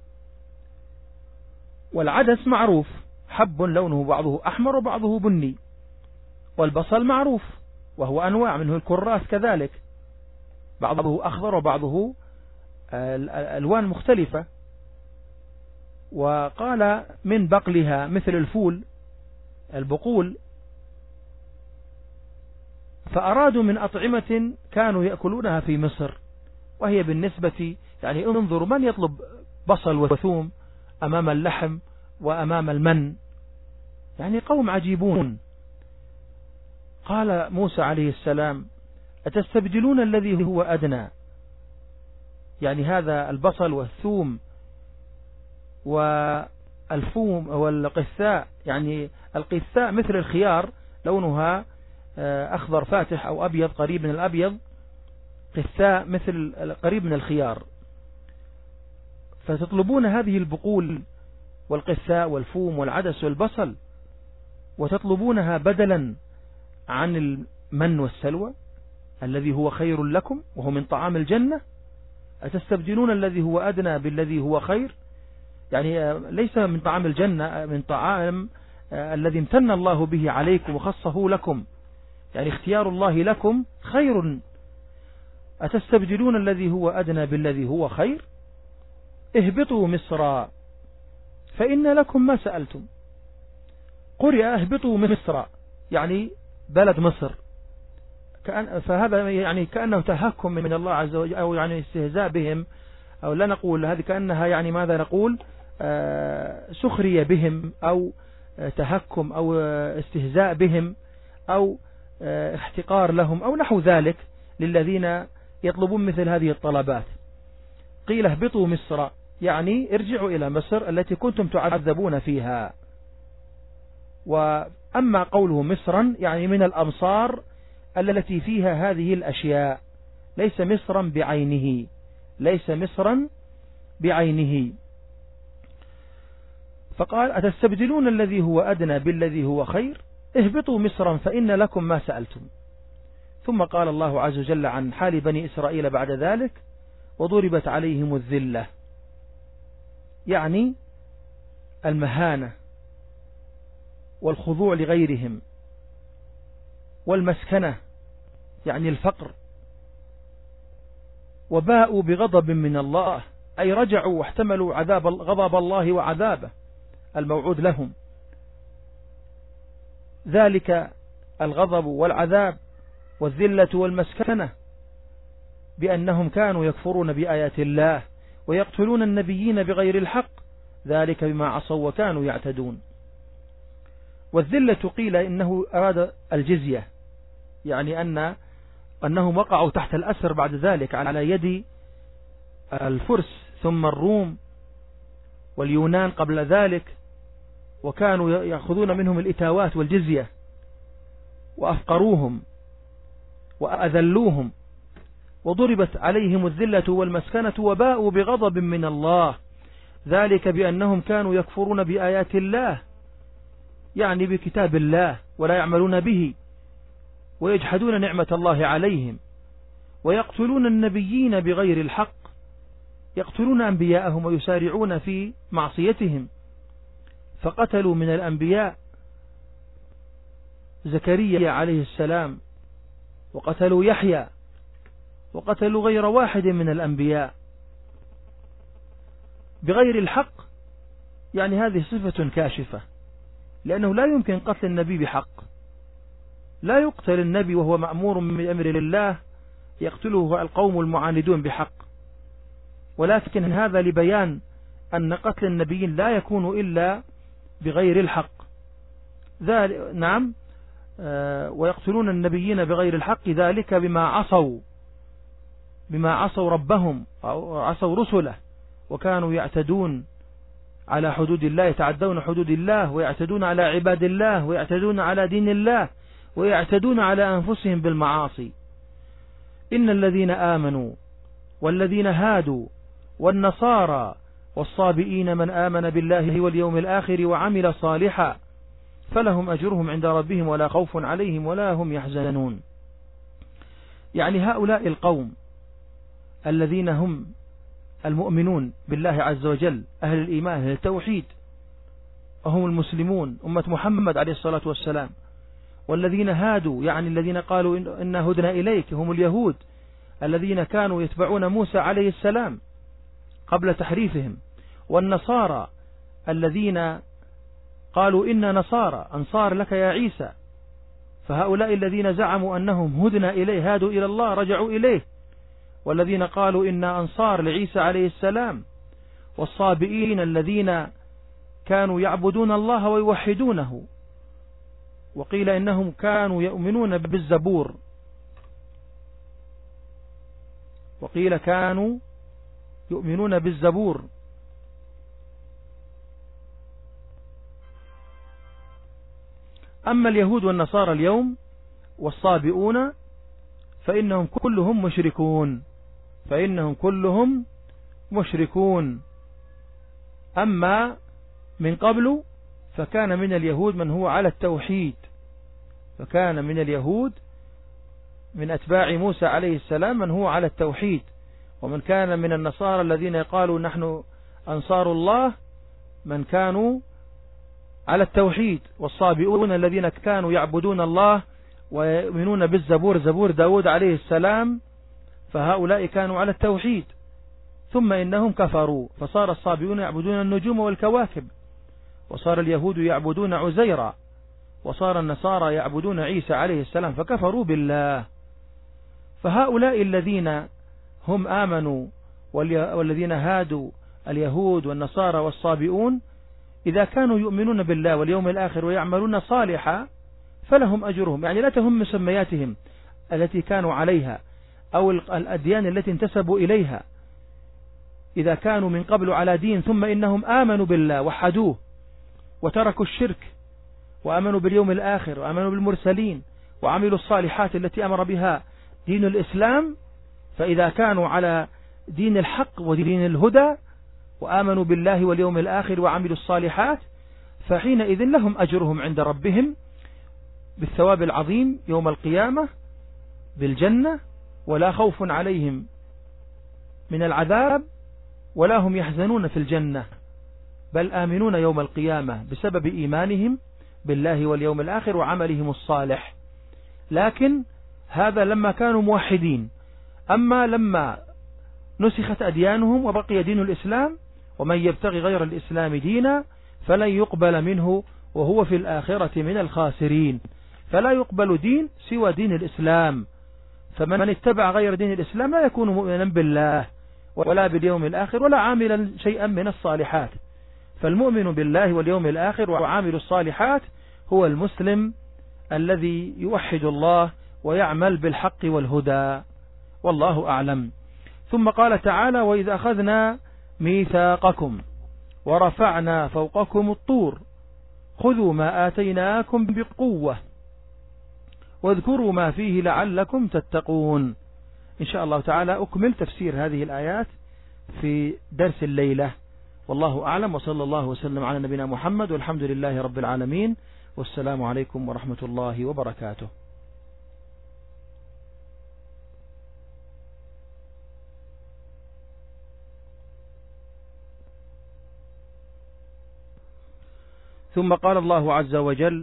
والعدس معروف حب لونه بعضه أحمر وبعضه بني، والبصل معروف وهو أنواع منه الكراث كذلك، بعضه أخضر وبعضه ألوان مختلفة. وقال من بقلها مثل الفول البقول، فأرادوا من أطعمة كانوا يأكلونها في مصر، وهي بالنسبة يعني انظروا من يطلب بصل وثوم أمام اللحم وأمام المن، يعني قوم عجيبون. قال موسى عليه السلام أتستبدلون الذي هو أدنى، يعني هذا البصل والثوم والفوم والقثاء، يعني القثاء مثل الخيار لونها أخضر فاتح أو أبيض قريب من الأبيض، قثاء مثل قريب من الخيار. فتطلبون هذه البقول والقثاء والفوم والعدس والبصل وتطلبونها بدلا عن المن والسلوى الذي هو خير لكم وهو من طعام الجنة. أتستبدلون الذي هو أدنى بالذي هو خير، يعني ليس من طعام الجنة، من طعام الذي امتن الله به عليكم وخصه لكم، يعني اختيار الله لكم خير. أتستبدلون الذي هو أدنى بالذي هو خير، اهبطوا مصر فإن لكم ما سألتم. قرئ اهبطوا مصر يعني بلد مصر، كأن فهذا يعني كأنه تهكم من الله عز وجل أو يعني استهزاء بهم، أو لا نقول هذه كأنها يعني ماذا نقول آه سخرية بهم أو آه تهكم أو آه استهزاء بهم أو آه احتقار لهم أو نحو ذلك للذين يطلبون مثل هذه الطلبات. قيل اهبطوا مصر يعني ارجعوا إلى مصر التي كنتم تعذبون فيها. وأما قوله مصرا يعني من الأمصار التي فيها هذه الأشياء، ليس مصرا بعينه، ليس مصرا بعينه. فقال أتستبدلون الذي هو أدنى بالذي هو خير، اهبطوا مصرا فإن لكم ما سألتم. ثم قال الله عز وجل عن حال بني إسرائيل بعد ذلك وضربت عليهم الذلة، يعني المهانة والخضوع لغيرهم، والمسكنة يعني الفقر، وباءوا بغضب من الله أي رجعوا واحتملوا عذاب غضب الله وعذابه الموعود لهم. ذلك الغضب والعذاب والذلة والمسكنة بأنهم كانوا يكفرون بآيات الله ويقتلون النبيين بغير الحق، ذلك بما عصوا وكانوا يعتدون. والذلة قيل إنه أراد الجزية، يعني أن أنهم وقعوا تحت الأسر بعد ذلك على يد الفرس ثم الروم واليونان قبل ذلك، وكانوا يأخذون منهم الإتاوات والجزية وأفقروهم وأذلوهم، وضربت عليهم الذلة والمسكنة وباءوا بغضب من الله، ذلك بأنهم كانوا يكفرون بآيات الله يعني بكتاب الله ولا يعملون به، ويجحدون نعمة الله عليهم، ويقتلون النبيين بغير الحق، يقتلون أنبياءهم ويسارعون في معصيتهم. فقتلوا من الأنبياء زكريا عليه السلام، وقتلوا يحيى، وقتلوا غير واحد من الأنبياء بغير الحق، يعني هذه صفة كاشفة، لأنه لا يمكن قتل النبي بحق، لا يقتل النبي وهو مأمور من أمر الله يقتله القوم المعاندون بحق، ولكن هذا لبيان أن قتل النبيين لا يكون إلا بغير الحق. ذلك نعم آه ويقتلون النبيين بغير الحق ذلك بما عصوا، بما عصوا ربهم أو عصوا رسله، وكانوا يعتدون على حدود الله، يتعدون حدود الله، ويعتدون على عباد الله، ويعتدون على دين الله، ويعتدون على أنفسهم بالمعاصي. إن الذين آمنوا والذين هادوا والنصارى والصابئين من آمن بالله واليوم الآخر وعمل صالحا فلهم أجرهم عند ربهم ولا خوف عليهم ولا هم يحزنون. يعني هؤلاء القوم الذين هم المؤمنون بالله عز وجل، أهل الإيمان، أهل التوحيد، وهم المسلمون أمة محمد عليه الصلاة والسلام. والذين هادوا يعني الذين قالوا إن هدنا إليك، هم اليهود الذين كانوا يتبعون موسى عليه السلام قبل تحريفهم. والنصارى الذين قالوا إن نصارى أنصار لك يا عيسى، فهؤلاء الذين زعموا أنهم هدنا إليه، هادوا إلى الله، رجعوا إليه. والذين قالوا إن أنصار لعيسى عليه السلام. والصابئين الذين كانوا يعبدون الله ويوحدونه، وقيل إنهم كانوا يؤمنون بالزبور، وقيل كانوا يؤمنون بالزبور. أما اليهود والنصارى اليوم والصابئون فإنهم كلهم مشركون، فإنهم كلهم مشركون. أما من قبل فكان من اليهود من هو على التوحيد، فكان من اليهود من أتباع موسى عليه السلام من هو على التوحيد. ومن كان من النصارى الذين يقالوا نحن أنصار الله من كانوا على التوحيد. والصابئون الذين كانوا يعبدون الله ويؤمنون بالزبور، زبور داود عليه السلام، فهؤلاء كانوا على التوحيد. ثم إنهم كفروا، فصار الصابئون يعبدون النجوم والكواكب، وصار اليهود يعبدون عزيرا، وصار النصارى يعبدون عيسى عليه السلام، فكفروا بالله. فهؤلاء الذين هم آمنوا والذين هادوا، اليهود والنصارى والصابئون، إذا كانوا يؤمنون بالله واليوم الآخر ويعملون صالحا فلهم أجرهم. يعني لا تهم مسمياتهم التي كانوا عليها أو الأديان التي انتسبوا إليها. إذا كانوا من قبل على دين ثم إنهم آمنوا بالله وحدوه وتركوا الشرك وآمنوا باليوم الآخر وآمنوا بالمرسلين وعملوا الصالحات التي أمر بها دين الإسلام، فإذا كانوا على دين الحق ودين الهدى وآمنوا بالله واليوم الآخر وعملوا الصالحات فحينئذ لهم أجرهم عند ربهم بالثواب العظيم يوم القيامة بالجنة، ولا خوف عليهم من العذاب ولا هم يحزنون في الجنة، بل آمنون يوم القيامة بسبب إيمانهم بالله واليوم الآخر وعملهم الصالح. لكن هذا لما كانوا موحدين. أما لما نسخت أديانهم وبقي دين الإسلام، ومن يبتغي غير الإسلام دينا فلن يقبل منه وهو في الآخرة من الخاسرين. فلا يقبل دين سوى دين الإسلام، فمن اتبع غير دين الإسلام لا يكون مؤمنا بالله ولا باليوم الآخر ولا عاملا شيئا من الصالحات. فالمؤمن بالله واليوم الآخر وعامل الصالحات هو المسلم الذي يوحد الله ويعمل بالحق والهدى، والله أعلم. ثم قال تعالى: وإذ أخذنا ميثاقكم ورفعنا فوقكم الطور خذوا ما آتيناكم بقوة واذكروا ما فيه لعلكم تتقون. إن شاء الله تعالى أكمل تفسير هذه الآيات في درس الليلة، والله أعلم، وصلى الله وسلم على نبينا محمد، والحمد لله رب العالمين، والسلام عليكم ورحمة الله وبركاته. ثم قال الله عز وجل: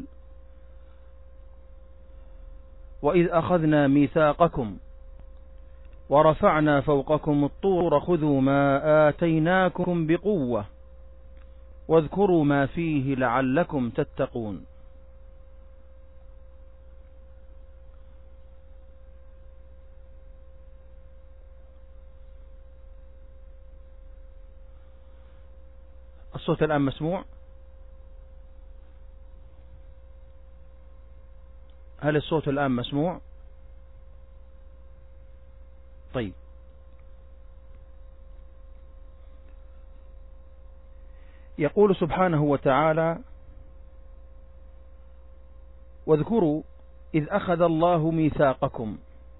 وإذ أخذنا ميثاقكم ورفعنا فوقكم الطور خذوا ما آتيناكم بقوة واذكروا ما فيه لعلكم تتقون. الصوت الآن مسموع؟ هل الصوت الآن مسموع؟ طيب، يقول سبحانه وتعالى: واذكروا إذ أخذ الله ميثاقكم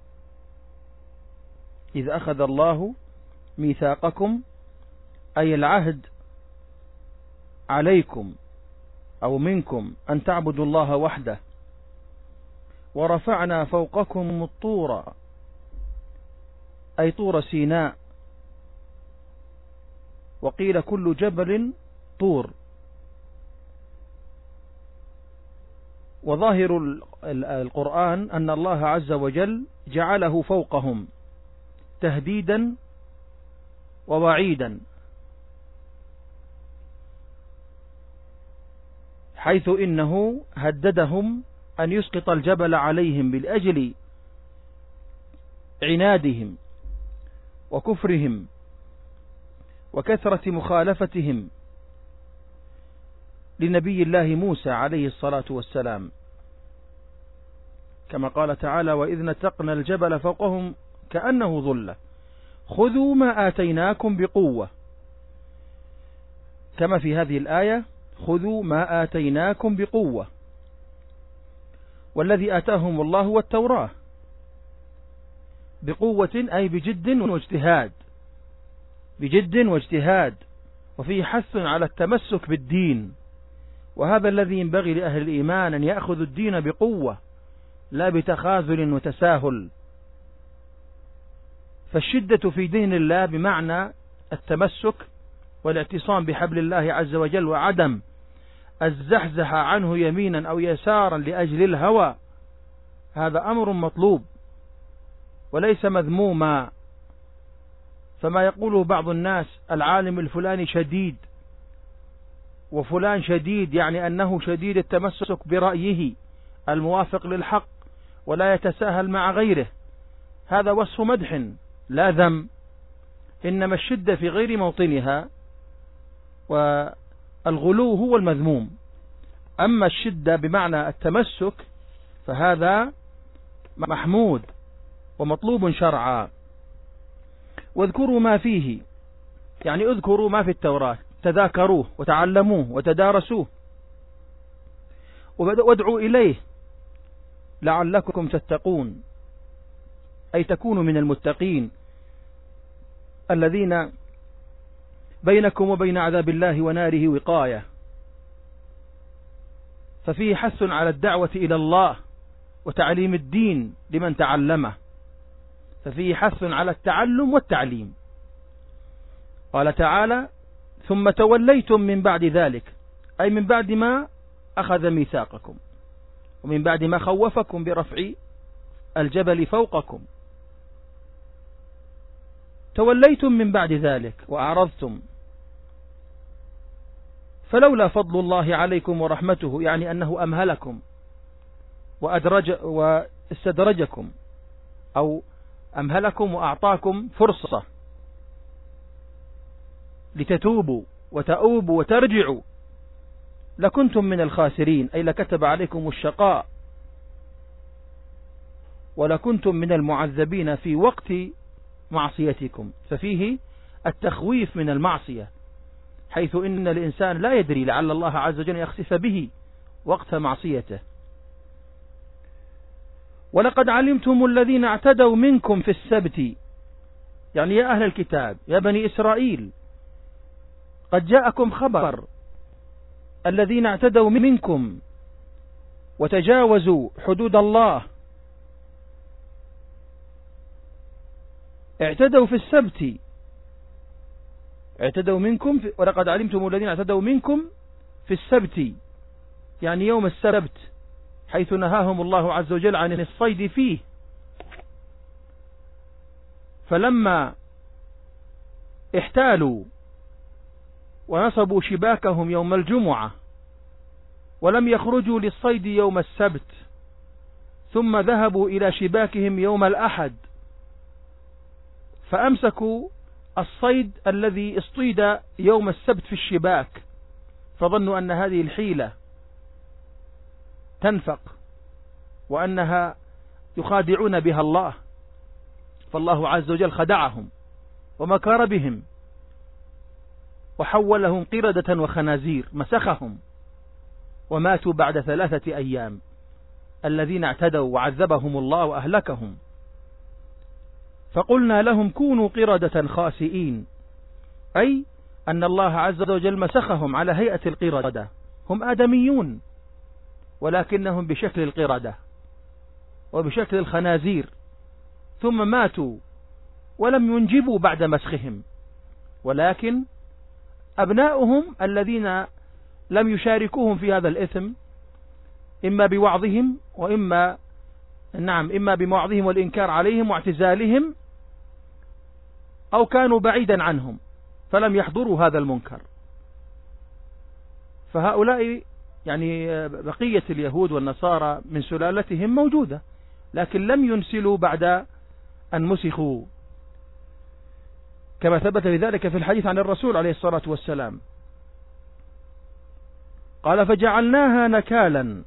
إذ أخذ الله ميثاقكم أي العهد عليكم أو منكم أن تعبدوا الله وحده، ورفعنا فوقكم الطور أي طور سيناء، وقيل كل جبل طور. وظاهر القرآن أن الله عز وجل جعله فوقهم تهديدا ووعيدا، حيث إنه هددهم أن يسقط الجبل عليهم بالأجل عنادهم وكفرهم وكثرة مخالفتهم لنبي الله موسى عليه الصلاة والسلام، كما قال تعالى: وإذ نتقنا الجبل فوقهم كأنه ظلة خذوا ما آتيناكم بقوة، كما في هذه الآية: خذوا ما آتيناكم بقوة. والذي آتاهم الله والتوراة بقوة أي بجد واجتهاد بجد واجتهاد وفيه حث على التمسك بالدين، وهذا الذي ينبغي لأهل الإيمان أن يأخذوا الدين بقوة لا بتخاذل وتساهل. فالشدة في دين الله بمعنى التمسك والاعتصام بحبل الله عز وجل، وعدم الزحزح عنه يمينا أو يسارا لأجل الهوى، هذا أمر مطلوب وليس مذموما. فما يقوله بعض الناس: العالم الفلاني شديد وفلان شديد، يعني أنه شديد التمسك برأيه الموافق للحق ولا يتساهل مع غيره، هذا وصف مدح لا ذم، إنما الشدة في غير موطنها، والغلو هو المذموم. أما الشدة بمعنى التمسك فهذا محمود ومطلوب شرعا. واذكروا ما فيه، يعني اذكروا ما في التوراة، تذاكروه وتعلموه وتدارسوه، وادعوا إليه لعلكم تتقون، أي تكونوا من المتقين الذين بينكم وبين عذاب الله وناره وقاية. ففيه حث على الدعوة إلى الله وتعليم الدين لمن تعلمه، ففيه حث على التعلم والتعليم. قال تعالى: ثم توليتم من بعد ذلك، أي من بعد ما أخذ ميثاقكم ومن بعد ما خوفكم برفع الجبل فوقكم، توليتم من بعد ذلك وأعرضتم. فلولا فضل الله عليكم ورحمته، يعني أنه أمهلكم وأدرج واستدرجكم، أو أمهلكم وأعطاكم فرصة لتتوبوا وتؤوبوا وترجعوا، لكنتم من الخاسرين، أي لكتب عليكم الشقاء ولكنتم من المعذبين في وقت معصيتكم. ففيه التخويف من المعصية، حيث إن الإنسان لا يدري لعل الله عز وجل يخسف به وقت معصيته. ولقد علمتم الذين اعتدوا منكم في السبت، يعني يا أهل الكتاب يا بني إسرائيل، قد جاءكم خبر الذين اعتدوا منكم وتجاوزوا حدود الله، اعتدوا في السبت، اعتدوا منكم في ولقد علمتم الذين اعتدوا منكم في السبت، يعني يوم السبت، حيث نهاهم الله عز وجل عن الصيد فيه. فلما احتالوا ونصبوا شباكهم يوم الجمعة ولم يخرجوا للصيد يوم السبت، ثم ذهبوا إلى شباكهم يوم الأحد فأمسكوا الصيد الذي اصطيد يوم السبت في الشباك، فظنوا أن هذه الحيلة تنفق وأنها يخادعون بها الله، فالله عز وجل خدعهم ومكر بهم، وحولهم قردة وخنازير، مسخهم وماتوا بعد ثلاثة أيام. الذين اعتدوا وعذبهم الله وأهلكهم. فقلنا لهم كونوا قردة خاسئين، أي أن الله عز وجل مسخهم على هيئة القردة. هم آدميون ولكنهم بشكل القردة وبشكل الخنازير، ثم ماتوا ولم ينجبوا بعد مسخهم، ولكن أبناؤهم الذين لم يشاركوهم في هذا الإثم إما بوعظهم وإما نعم إما بموعظهم والإنكار عليهم واعتزالهم، أو كانوا بعيدا عنهم فلم يحضروا هذا المنكر. فهؤلاء يعني بقية اليهود والنصارى من سلالتهم موجودة، لكن لم ينسلوا بعد أن مسخوا، كما ثبت في ذلك في الحديث عن الرسول عليه الصلاة والسلام. قال فجعلناها نكالا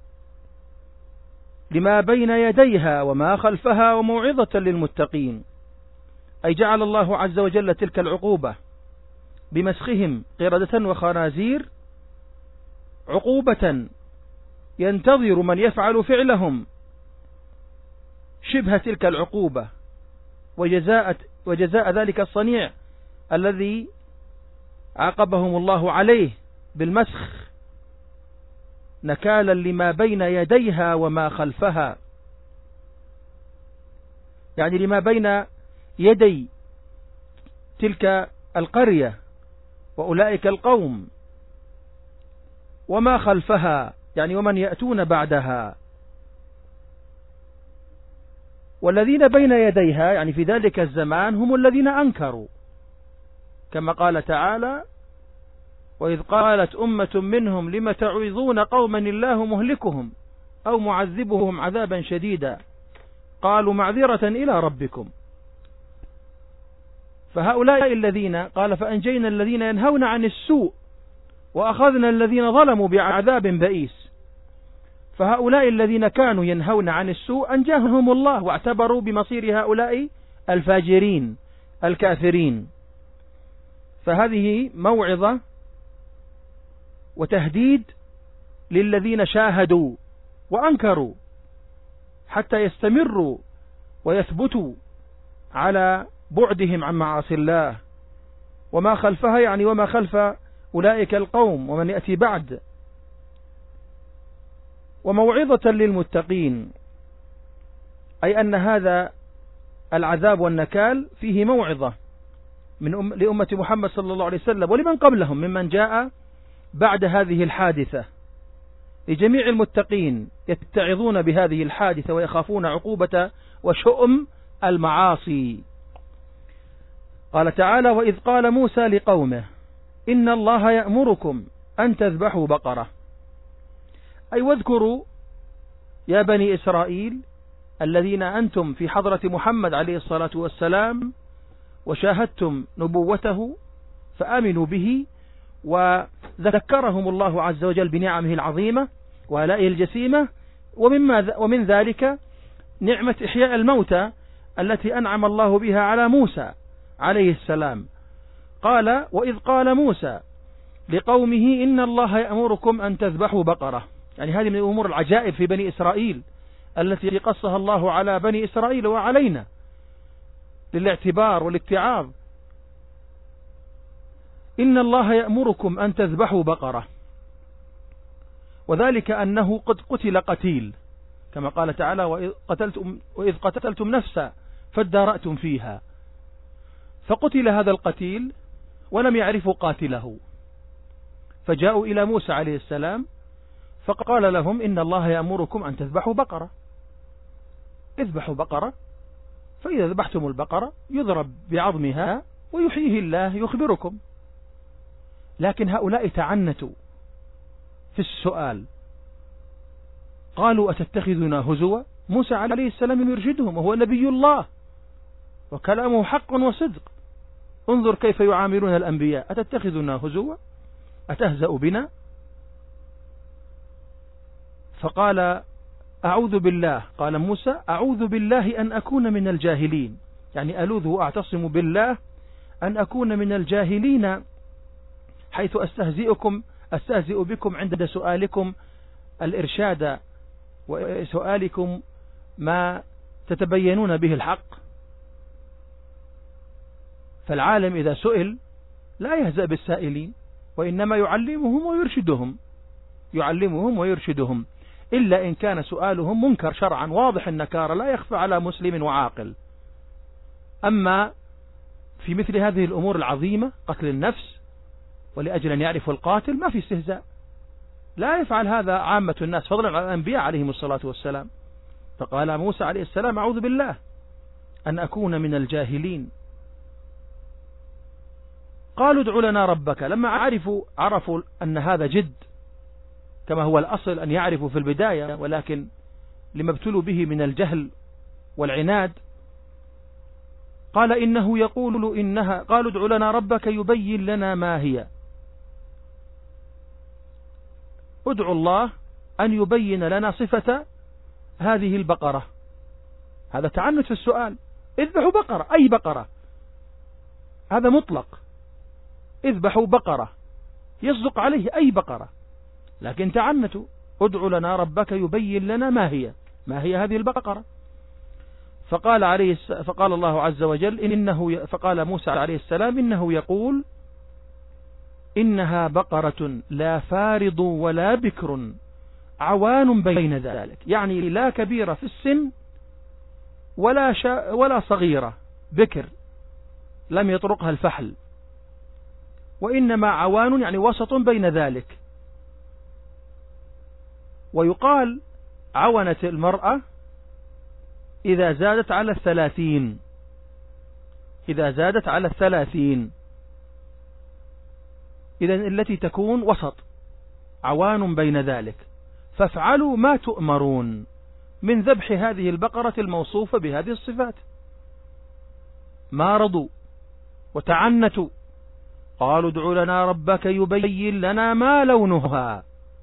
لما بين يديها وما خلفها وموعظة للمتقين، أي جعل الله عز وجل تلك العقوبة بمسخهم قردة وخنازير عقوبة ينتظر من يفعل فعلهم شبه تلك العقوبة، وجزاء, وجزاء ذلك الصنيع الذي عاقبهم الله عليه بالمسخ نكالا لما بين يديها وما خلفها، يعني لما بين يدي تلك القرية وأولئك القوم، وما خلفها يعني ومن يأتون بعدها. والذين بين يديها يعني في ذلك الزمان هم الذين أنكروا، كما قال تعالى وإذ قالت أمة منهم لم تعظون قوما الله مهلكهم أو معذبهم عذابا شديدا قالوا معذرة إلى ربكم. فهؤلاء الذين قال فأنجينا الذين ينهون عن السوء وأخذنا الذين ظلموا بعذاب بئيس. فهؤلاء الذين كانوا ينهون عن السوء أنجاهم الله واعتبروا بمصير هؤلاء الفاجرين الكافرين. فهذه موعظة وتهديد للذين شاهدوا وأنكروا حتى يستمروا ويثبتوا على بعدهم عن معاصي الله. وما خلفها يعني وما خلف أولئك القوم ومن يأتي بعد. وموعظة للمتقين، أي أن هذا العذاب والنكال فيه موعظة من أم لأمة محمد صلى الله عليه وسلم ولمن قبلهم ممن جاء بعد هذه الحادثة، لجميع المتقين يتعظون بهذه الحادثة ويخافون عقوبة وشؤم المعاصي. قال تعالى وإذ قال موسى لقومه إن الله يأمركم أن تذبحوا بقرة، أي واذكروا يا بني إسرائيل الذين أنتم في حضرة محمد عليه الصلاة والسلام وشاهدتم نبوته فآمنوا به، وذكرهم الله عز وجل بنعمه العظيمة وآلائه الجسيمة، ومما ومن ذلك نعمة إحياء الموتى التي أنعم الله بها على موسى عليه السلام. قال وإذ قال موسى لقومه إن الله يأمركم أن تذبحوا بقرة، يعني هذه من الأمور العجائب في بني إسرائيل التي قصها الله على بني إسرائيل وعلينا للاعتبار والاتعاظ. إن الله يأمركم أن تذبحوا بقرة، وذلك أنه قد قتل قتيل كما قال تعالى وإذ قتلتم, وإذ قتلتم نفسا فادارأتم فيها. فقتل هذا القتيل ولم يعرفوا قاتله، فجاءوا إلى موسى عليه السلام فقال لهم إن الله يأمركم أن تذبحوا بقرة، اذبحوا بقرة، فإذا ذبحتم البقرة يضرب بعظمها ويحييه الله يخبركم. لكن هؤلاء تعنتوا في السؤال، قالوا أتتخذنا هزوا؟ موسى عليه السلام يرشدهم وهو نبي الله وكلامه حق وصدق، انظر كيف يعاملون الأنبياء، أتتخذنا هزوا؟ أتهزأ بنا؟ فقال أعوذ بالله، قال موسى أعوذ بالله أن أكون من الجاهلين، يعني ألوذ وأعتصم بالله أن أكون من الجاهلين حيث أستهزئكم أستهزئ بكم عند سؤالكم الإرشاد وسؤالكم ما تتبينون به الحق. فالعالم إذا سئل لا يهزأ بالسائلين، وإنما يعلمهم ويرشدهم يعلمهم ويرشدهم إلا إن كان سؤالهم منكر شرعا واضح النكارة لا يخفى على مسلم وعاقل. أما في مثل هذه الأمور العظيمة قتل النفس ولأجل أن يعرفوا القاتل ما في استهزاء، لا يفعل هذا عامة الناس فضلا عن الأنبياء عليهم الصلاة والسلام. فقال موسى عليه السلام أعوذ بالله أن أكون من الجاهلين. قالوا ادع لنا ربك، لما عرفوا عرفوا أن هذا جد كما هو الأصل أن يعرفوا في البداية، ولكن لما ابتلوا به من الجهل والعناد قال إنه يقول إنها قالوا ادع لنا ربك يبين لنا ما هي. ادعوا الله أن يبين لنا صفة هذه البقرة. هذا تعنت في السؤال. اذبحوا بقرة، أي بقرة، هذا مطلق، اذبحوا بقرة يصدق عليه أي بقرة، لكن تعنتوا ادعوا لنا ربك يبين لنا ما هي ما هي هذه البقرة. فقال عليه فقال الله عز وجل إنه فقال موسى عليه السلام إنه يقول إنها بقرة لا فارض ولا بكر عوان بين ذلك، يعني لا كبيرة في السن ولا شا ولا صغيرة بكر لم يطرقها الفحل، وإنما عوان يعني وسط بين ذلك. ويقال عونت المرأة إذا زادت على الثلاثين إذا زادت على الثلاثين إذن التي تكون وسط عوان بين ذلك. فافعلوا ما تؤمرون من ذبح هذه البقرة الموصوفة بهذه الصفات. ما رضوا وتعنتوا قالوا ادع لنا ربك يبين لنا ما لونها.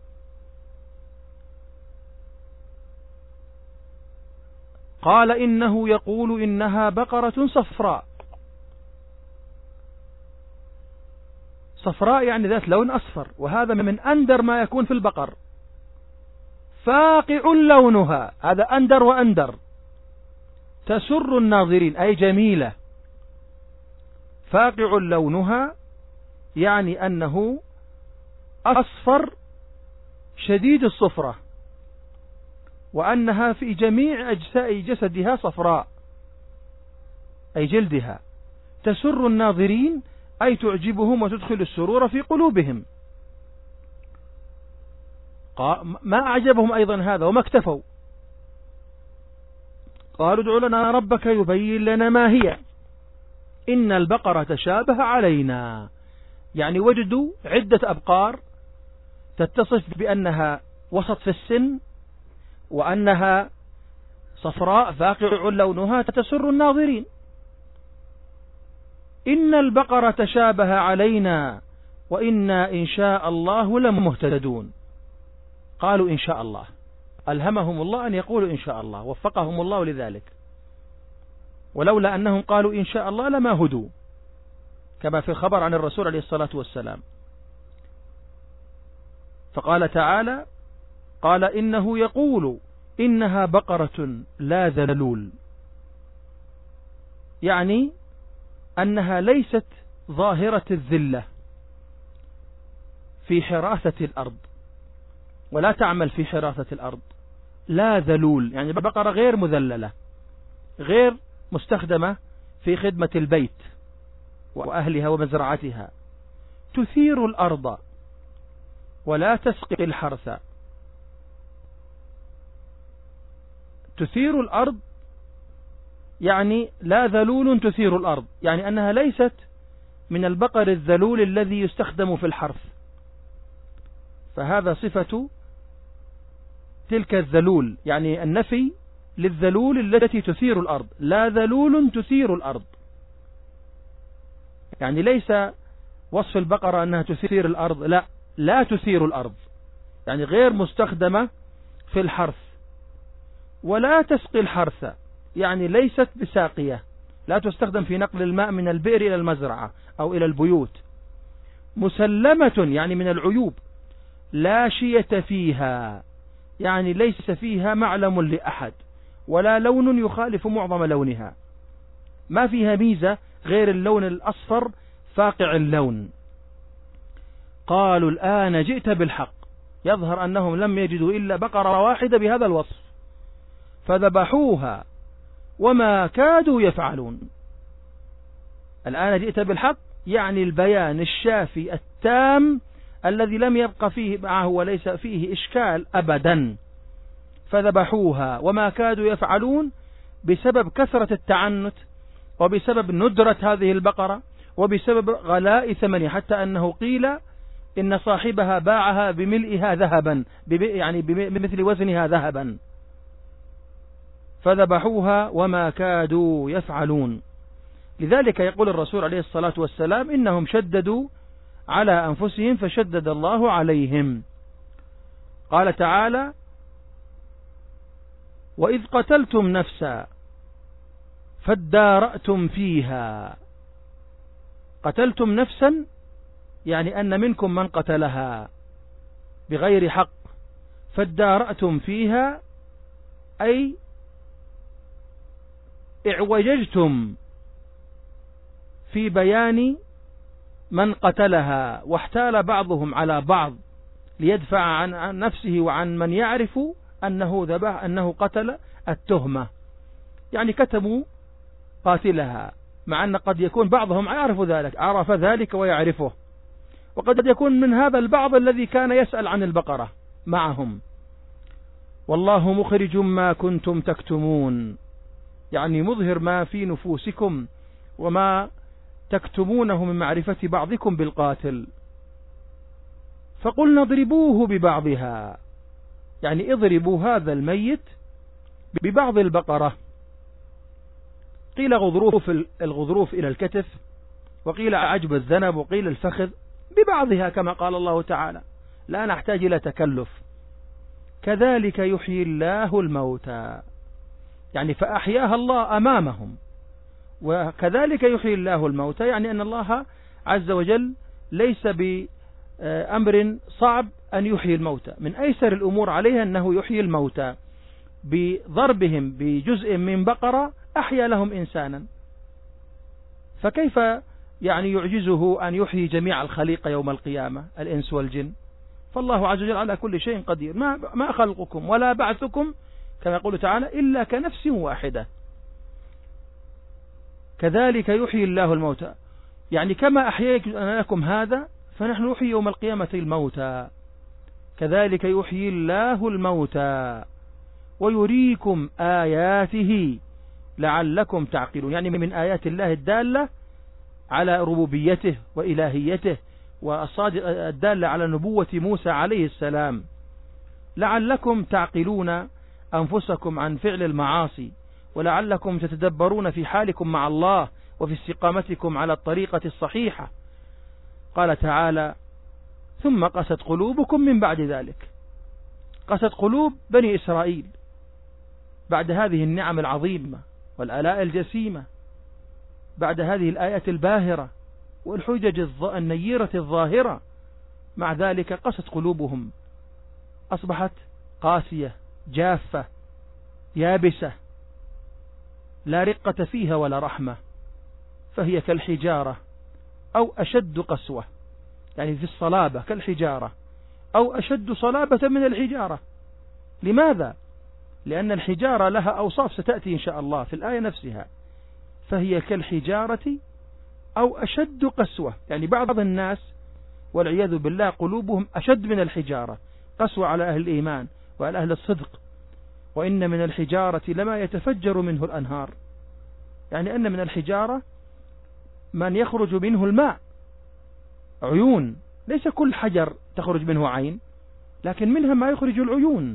قال إنه يقول إنها بقرة صفراء. صفراء يعني ذات لون أصفر، وهذا من أندر ما يكون في البقر. فاقع لونها، هذا أندر وأندر. تسر الناظرين أي جميلة. فاقع لونها يعني أنه أصفر شديد الصفرة، وأنها في جميع أجزاء جسدها صفراء أي جلدها. تسر الناظرين أي تعجبهم وتدخل السرور في قلوبهم. ما أعجبهم أيضا هذا وما اكتفوا، قالوا ادع لنا ربك يبين لنا ما هي إن البقرة تشابه علينا، يعني وجدوا عدة أبقار تتصف بأنها وسط في السن وأنها صفراء فاقع لونها تسر الناظرين. إن البقرة تشابه علينا وإنا إن شاء الله لمهتدون. قالوا إن شاء الله، ألهمهم الله أن يقولوا إن شاء الله، وفقهم الله لذلك، ولولا أنهم قالوا إن شاء الله لما هدوا، كما في الخبر عن الرسول عليه الصلاة والسلام. فقال تعالى قال إنه يقول إنها بقرة لا ذلول، يعني أنها ليست ظاهرة الذلة في حراثة الأرض، ولا تعمل في حراثة الأرض. لا ذلول يعني بقرة غير مذللة، غير مستخدمة في خدمة البيت وأهلها ومزرعتها. تثير الأرض ولا تسقي الحرث. تثير الأرض يعني لا ذلول تثير الأرض، يعني أنها ليست من البقر الذلول الذي يستخدم في الحرث، فهذا صفة تلك الذلول، يعني النفي للذلول التي تثير الأرض. لا ذلول تثير الأرض، يعني ليس وصف البقرة أنها تثير الأرض، لا لا تثير الأرض، يعني غير مستخدمة في الحرث. ولا تسقي الحرث، يعني ليست بساقية، لا تستخدم في نقل الماء من البئر إلى المزرعة أو إلى البيوت. مسلمة يعني من العيوب، لا شية فيها يعني ليس فيها معلم لأحد ولا لون يخالف معظم لونها، ما فيها ميزة غير اللون الأصفر فاقع اللون. قالوا الآن جئت بالحق، يظهر أنهم لم يجدوا إلا بقرة واحدة بهذا الوصف، فذبحوها وما كادوا يفعلون. الآن جئت بالحق يعني البيان الشافي التام الذي لم يبق فيه معه وليس فيه إشكال أبدا. فذبحوها وما كادوا يفعلون بسبب كثرة التعنت وبسبب ندرة هذه البقرة وبسبب غلاء ثمنها، حتى أنه قيل إن صاحبها باعها بملئها ذهبا، يعني بمثل وزنها ذهبا. فذبحوها وما كادوا يفعلون. لذلك يقول الرسول عليه الصلاة والسلام إنهم شددوا على أنفسهم فشدد الله عليهم. قال تعالى: وإذ قتلتم نفسا فادارأتم فيها. قتلتم نفسا يعني أن منكم من قتلها بغير حق، فادارأتم فيها أي اعوججتم في بيان من قتلها، واحتال بعضهم على بعض ليدفع عن نفسه وعن من يعرف أنه ذبح أنه قتل التهمة، يعني كتموا قاتلها، مع أن قد يكون بعضهم يعرف ذلك عرف ذلك ويعرفه، وقد يكون من هذا البعض الذي كان يسأل عن البقرة معهم. والله مخرج ما كنتم تكتمون، يعني مظهر ما في نفوسكم وما تكتمونه من معرفة بعضكم بالقاتل. فقلنا اضربوه ببعضها، يعني اضربوا هذا الميت ببعض البقرة. قيل غضروف الغضروف إلى الكتف، وقيل عجب الذنب، وقيل الفخذ، ببعضها كما قال الله تعالى، لا نحتاج إلى تكلف. كذلك يحيي الله الموتى، يعني فأحياها الله أمامهم. وكذلك يحيي الله الموتى يعني أن الله عز وجل ليس بأمر صعب أن يحيي الموتى، من أيسر الأمور عليه أنه يحيي الموتى بضربهم بجزء من بقرة أحيا لهم إنسانا. فكيف يعني يعجزه أن يحيي جميع الخليقة يوم القيامة الإنس والجن؟ فالله عز وجل على كل شيء قدير. ما, ما خلقكم ولا بعثكم كما يقول تعالى إلا كنفس واحدة. كذلك يحيي الله الموتى، يعني كما أحيينا لكم هذا فنحن نحيي يوم القيامة الموتى. كذلك يحيي الله الموتى ويريكم آياته لعلكم تعقلون، يعني من آيات الله الدالة على ربوبيته وإلهيته والصادق الدالة على نبوة موسى عليه السلام، لعلكم تعقلون أنفسكم عن فعل المعاصي، ولعلكم تتدبرون في حالكم مع الله وفي استقامتكم على الطريقة الصحيحة. قال تعالى: ثم قست قلوبكم من بعد ذلك. قست قلوب بني إسرائيل بعد هذه النعم العظيمة والآلاء الجسيمة، بعد هذه الآيات الباهرة والحجج النيرة الظاهرة، مع ذلك قست قلوبهم، أصبحت قاسية جافة يابسة لا رقة فيها ولا رحمة، فهي كالحجارة أو أشد قسوة، يعني في الصلابة كالحجارة أو أشد صلابة من الحجارة. لماذا؟ لأن الحجارة لها أوصاف ستأتي إن شاء الله في الآية نفسها، فهي كالحجارة أو أشد قسوة، يعني بعض الناس والعياذ بالله قلوبهم أشد من الحجارة، قسوة على أهل الإيمان وعلى أهل الصدق. وإن من الحجارة لما يتفجر منه الأنهار، يعني أن من الحجارة من يخرج منه الماء، عيون، ليس كل حجر تخرج منه عين، لكن منها ما يخرج العيون.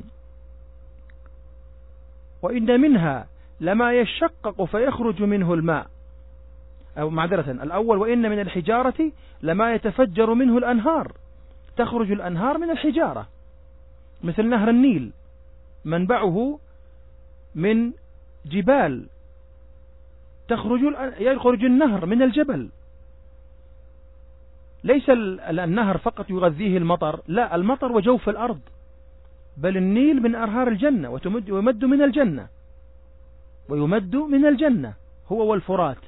وإن منها لما يشقق فيخرج منه الماء، أو معذرة الأول، وإن من الحجارة لما يتفجر منه الأنهار، تخرج الأنهار من الحجارة، مثل نهر النيل منبعه من جبال، تخرج يخرج النهر من الجبل. ليس النهر فقط يغذيه المطر، لا، المطر وجوف الأرض، بل النيل من أنهار الجنة، ويمد من الجنة ويمد من الجنة هو والفرات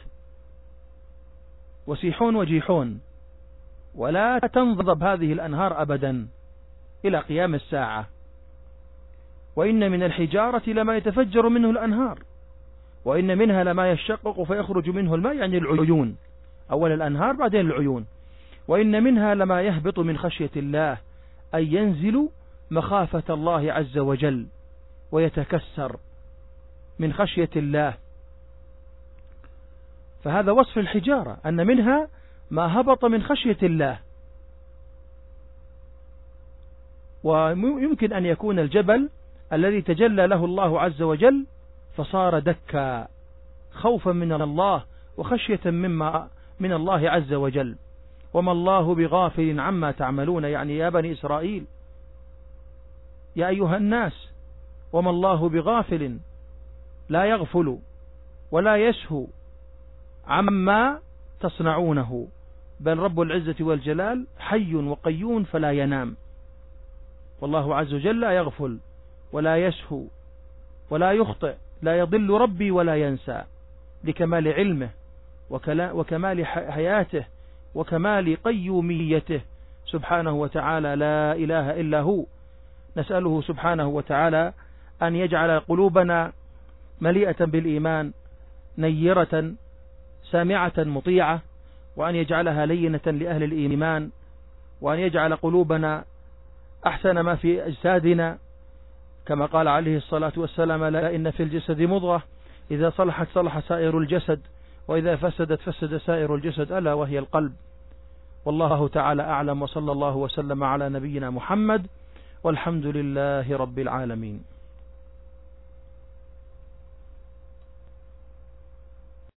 وسيحون وجيحون، ولا تنضب هذه الأنهار أبدا إلى قيام الساعة. وإن من الحجارة لما يتفجر منه الأنهار، وإن منها لما يشقق فيخرج منه الماء، يعني العيون، أول الأنهار بعدين العيون. وإن منها لما يهبط من خشية الله، أي ينزل مخافة الله عز وجل ويتكسر من خشية الله. فهذا وصف الحجارة، أن منها ما هبط من خشية الله. ويمكن أن يكون الجبل الذي تجلى له الله عز وجل فصار دكا خوفا من الله وخشية مما من الله عز وجل. وما الله بغافل عما تعملون، يعني يا بني إسرائيل، يا أيها الناس، وما الله بغافل، لا يغفل ولا يسهو عما تصنعونه، بل رب العزة والجلال حي وقيوم فلا ينام. والله عز وجل لا يغفل ولا يسهو ولا يخطئ، لا يضل ربي ولا ينسى، لكمال علمه وكمال حياته وكمال قيوميته سبحانه وتعالى، لا إله إلا هو. نسأله سبحانه وتعالى أن يجعل قلوبنا مليئة بالإيمان، نيرة سامعة مطيعة، وأن يجعلها لينة لأهل الإيمان، وأن يجعل قلوبنا أحسن ما في أجسادنا، كما قال عليه الصلاة والسلام: لا إن في الجسد مضغة إذا صلحت صلح سائر الجسد، وإذا فسدت فسد سائر الجسد، ألا وهي القلب. والله تعالى أعلم، وصلى الله وسلم على نبينا محمد، والحمد لله رب العالمين.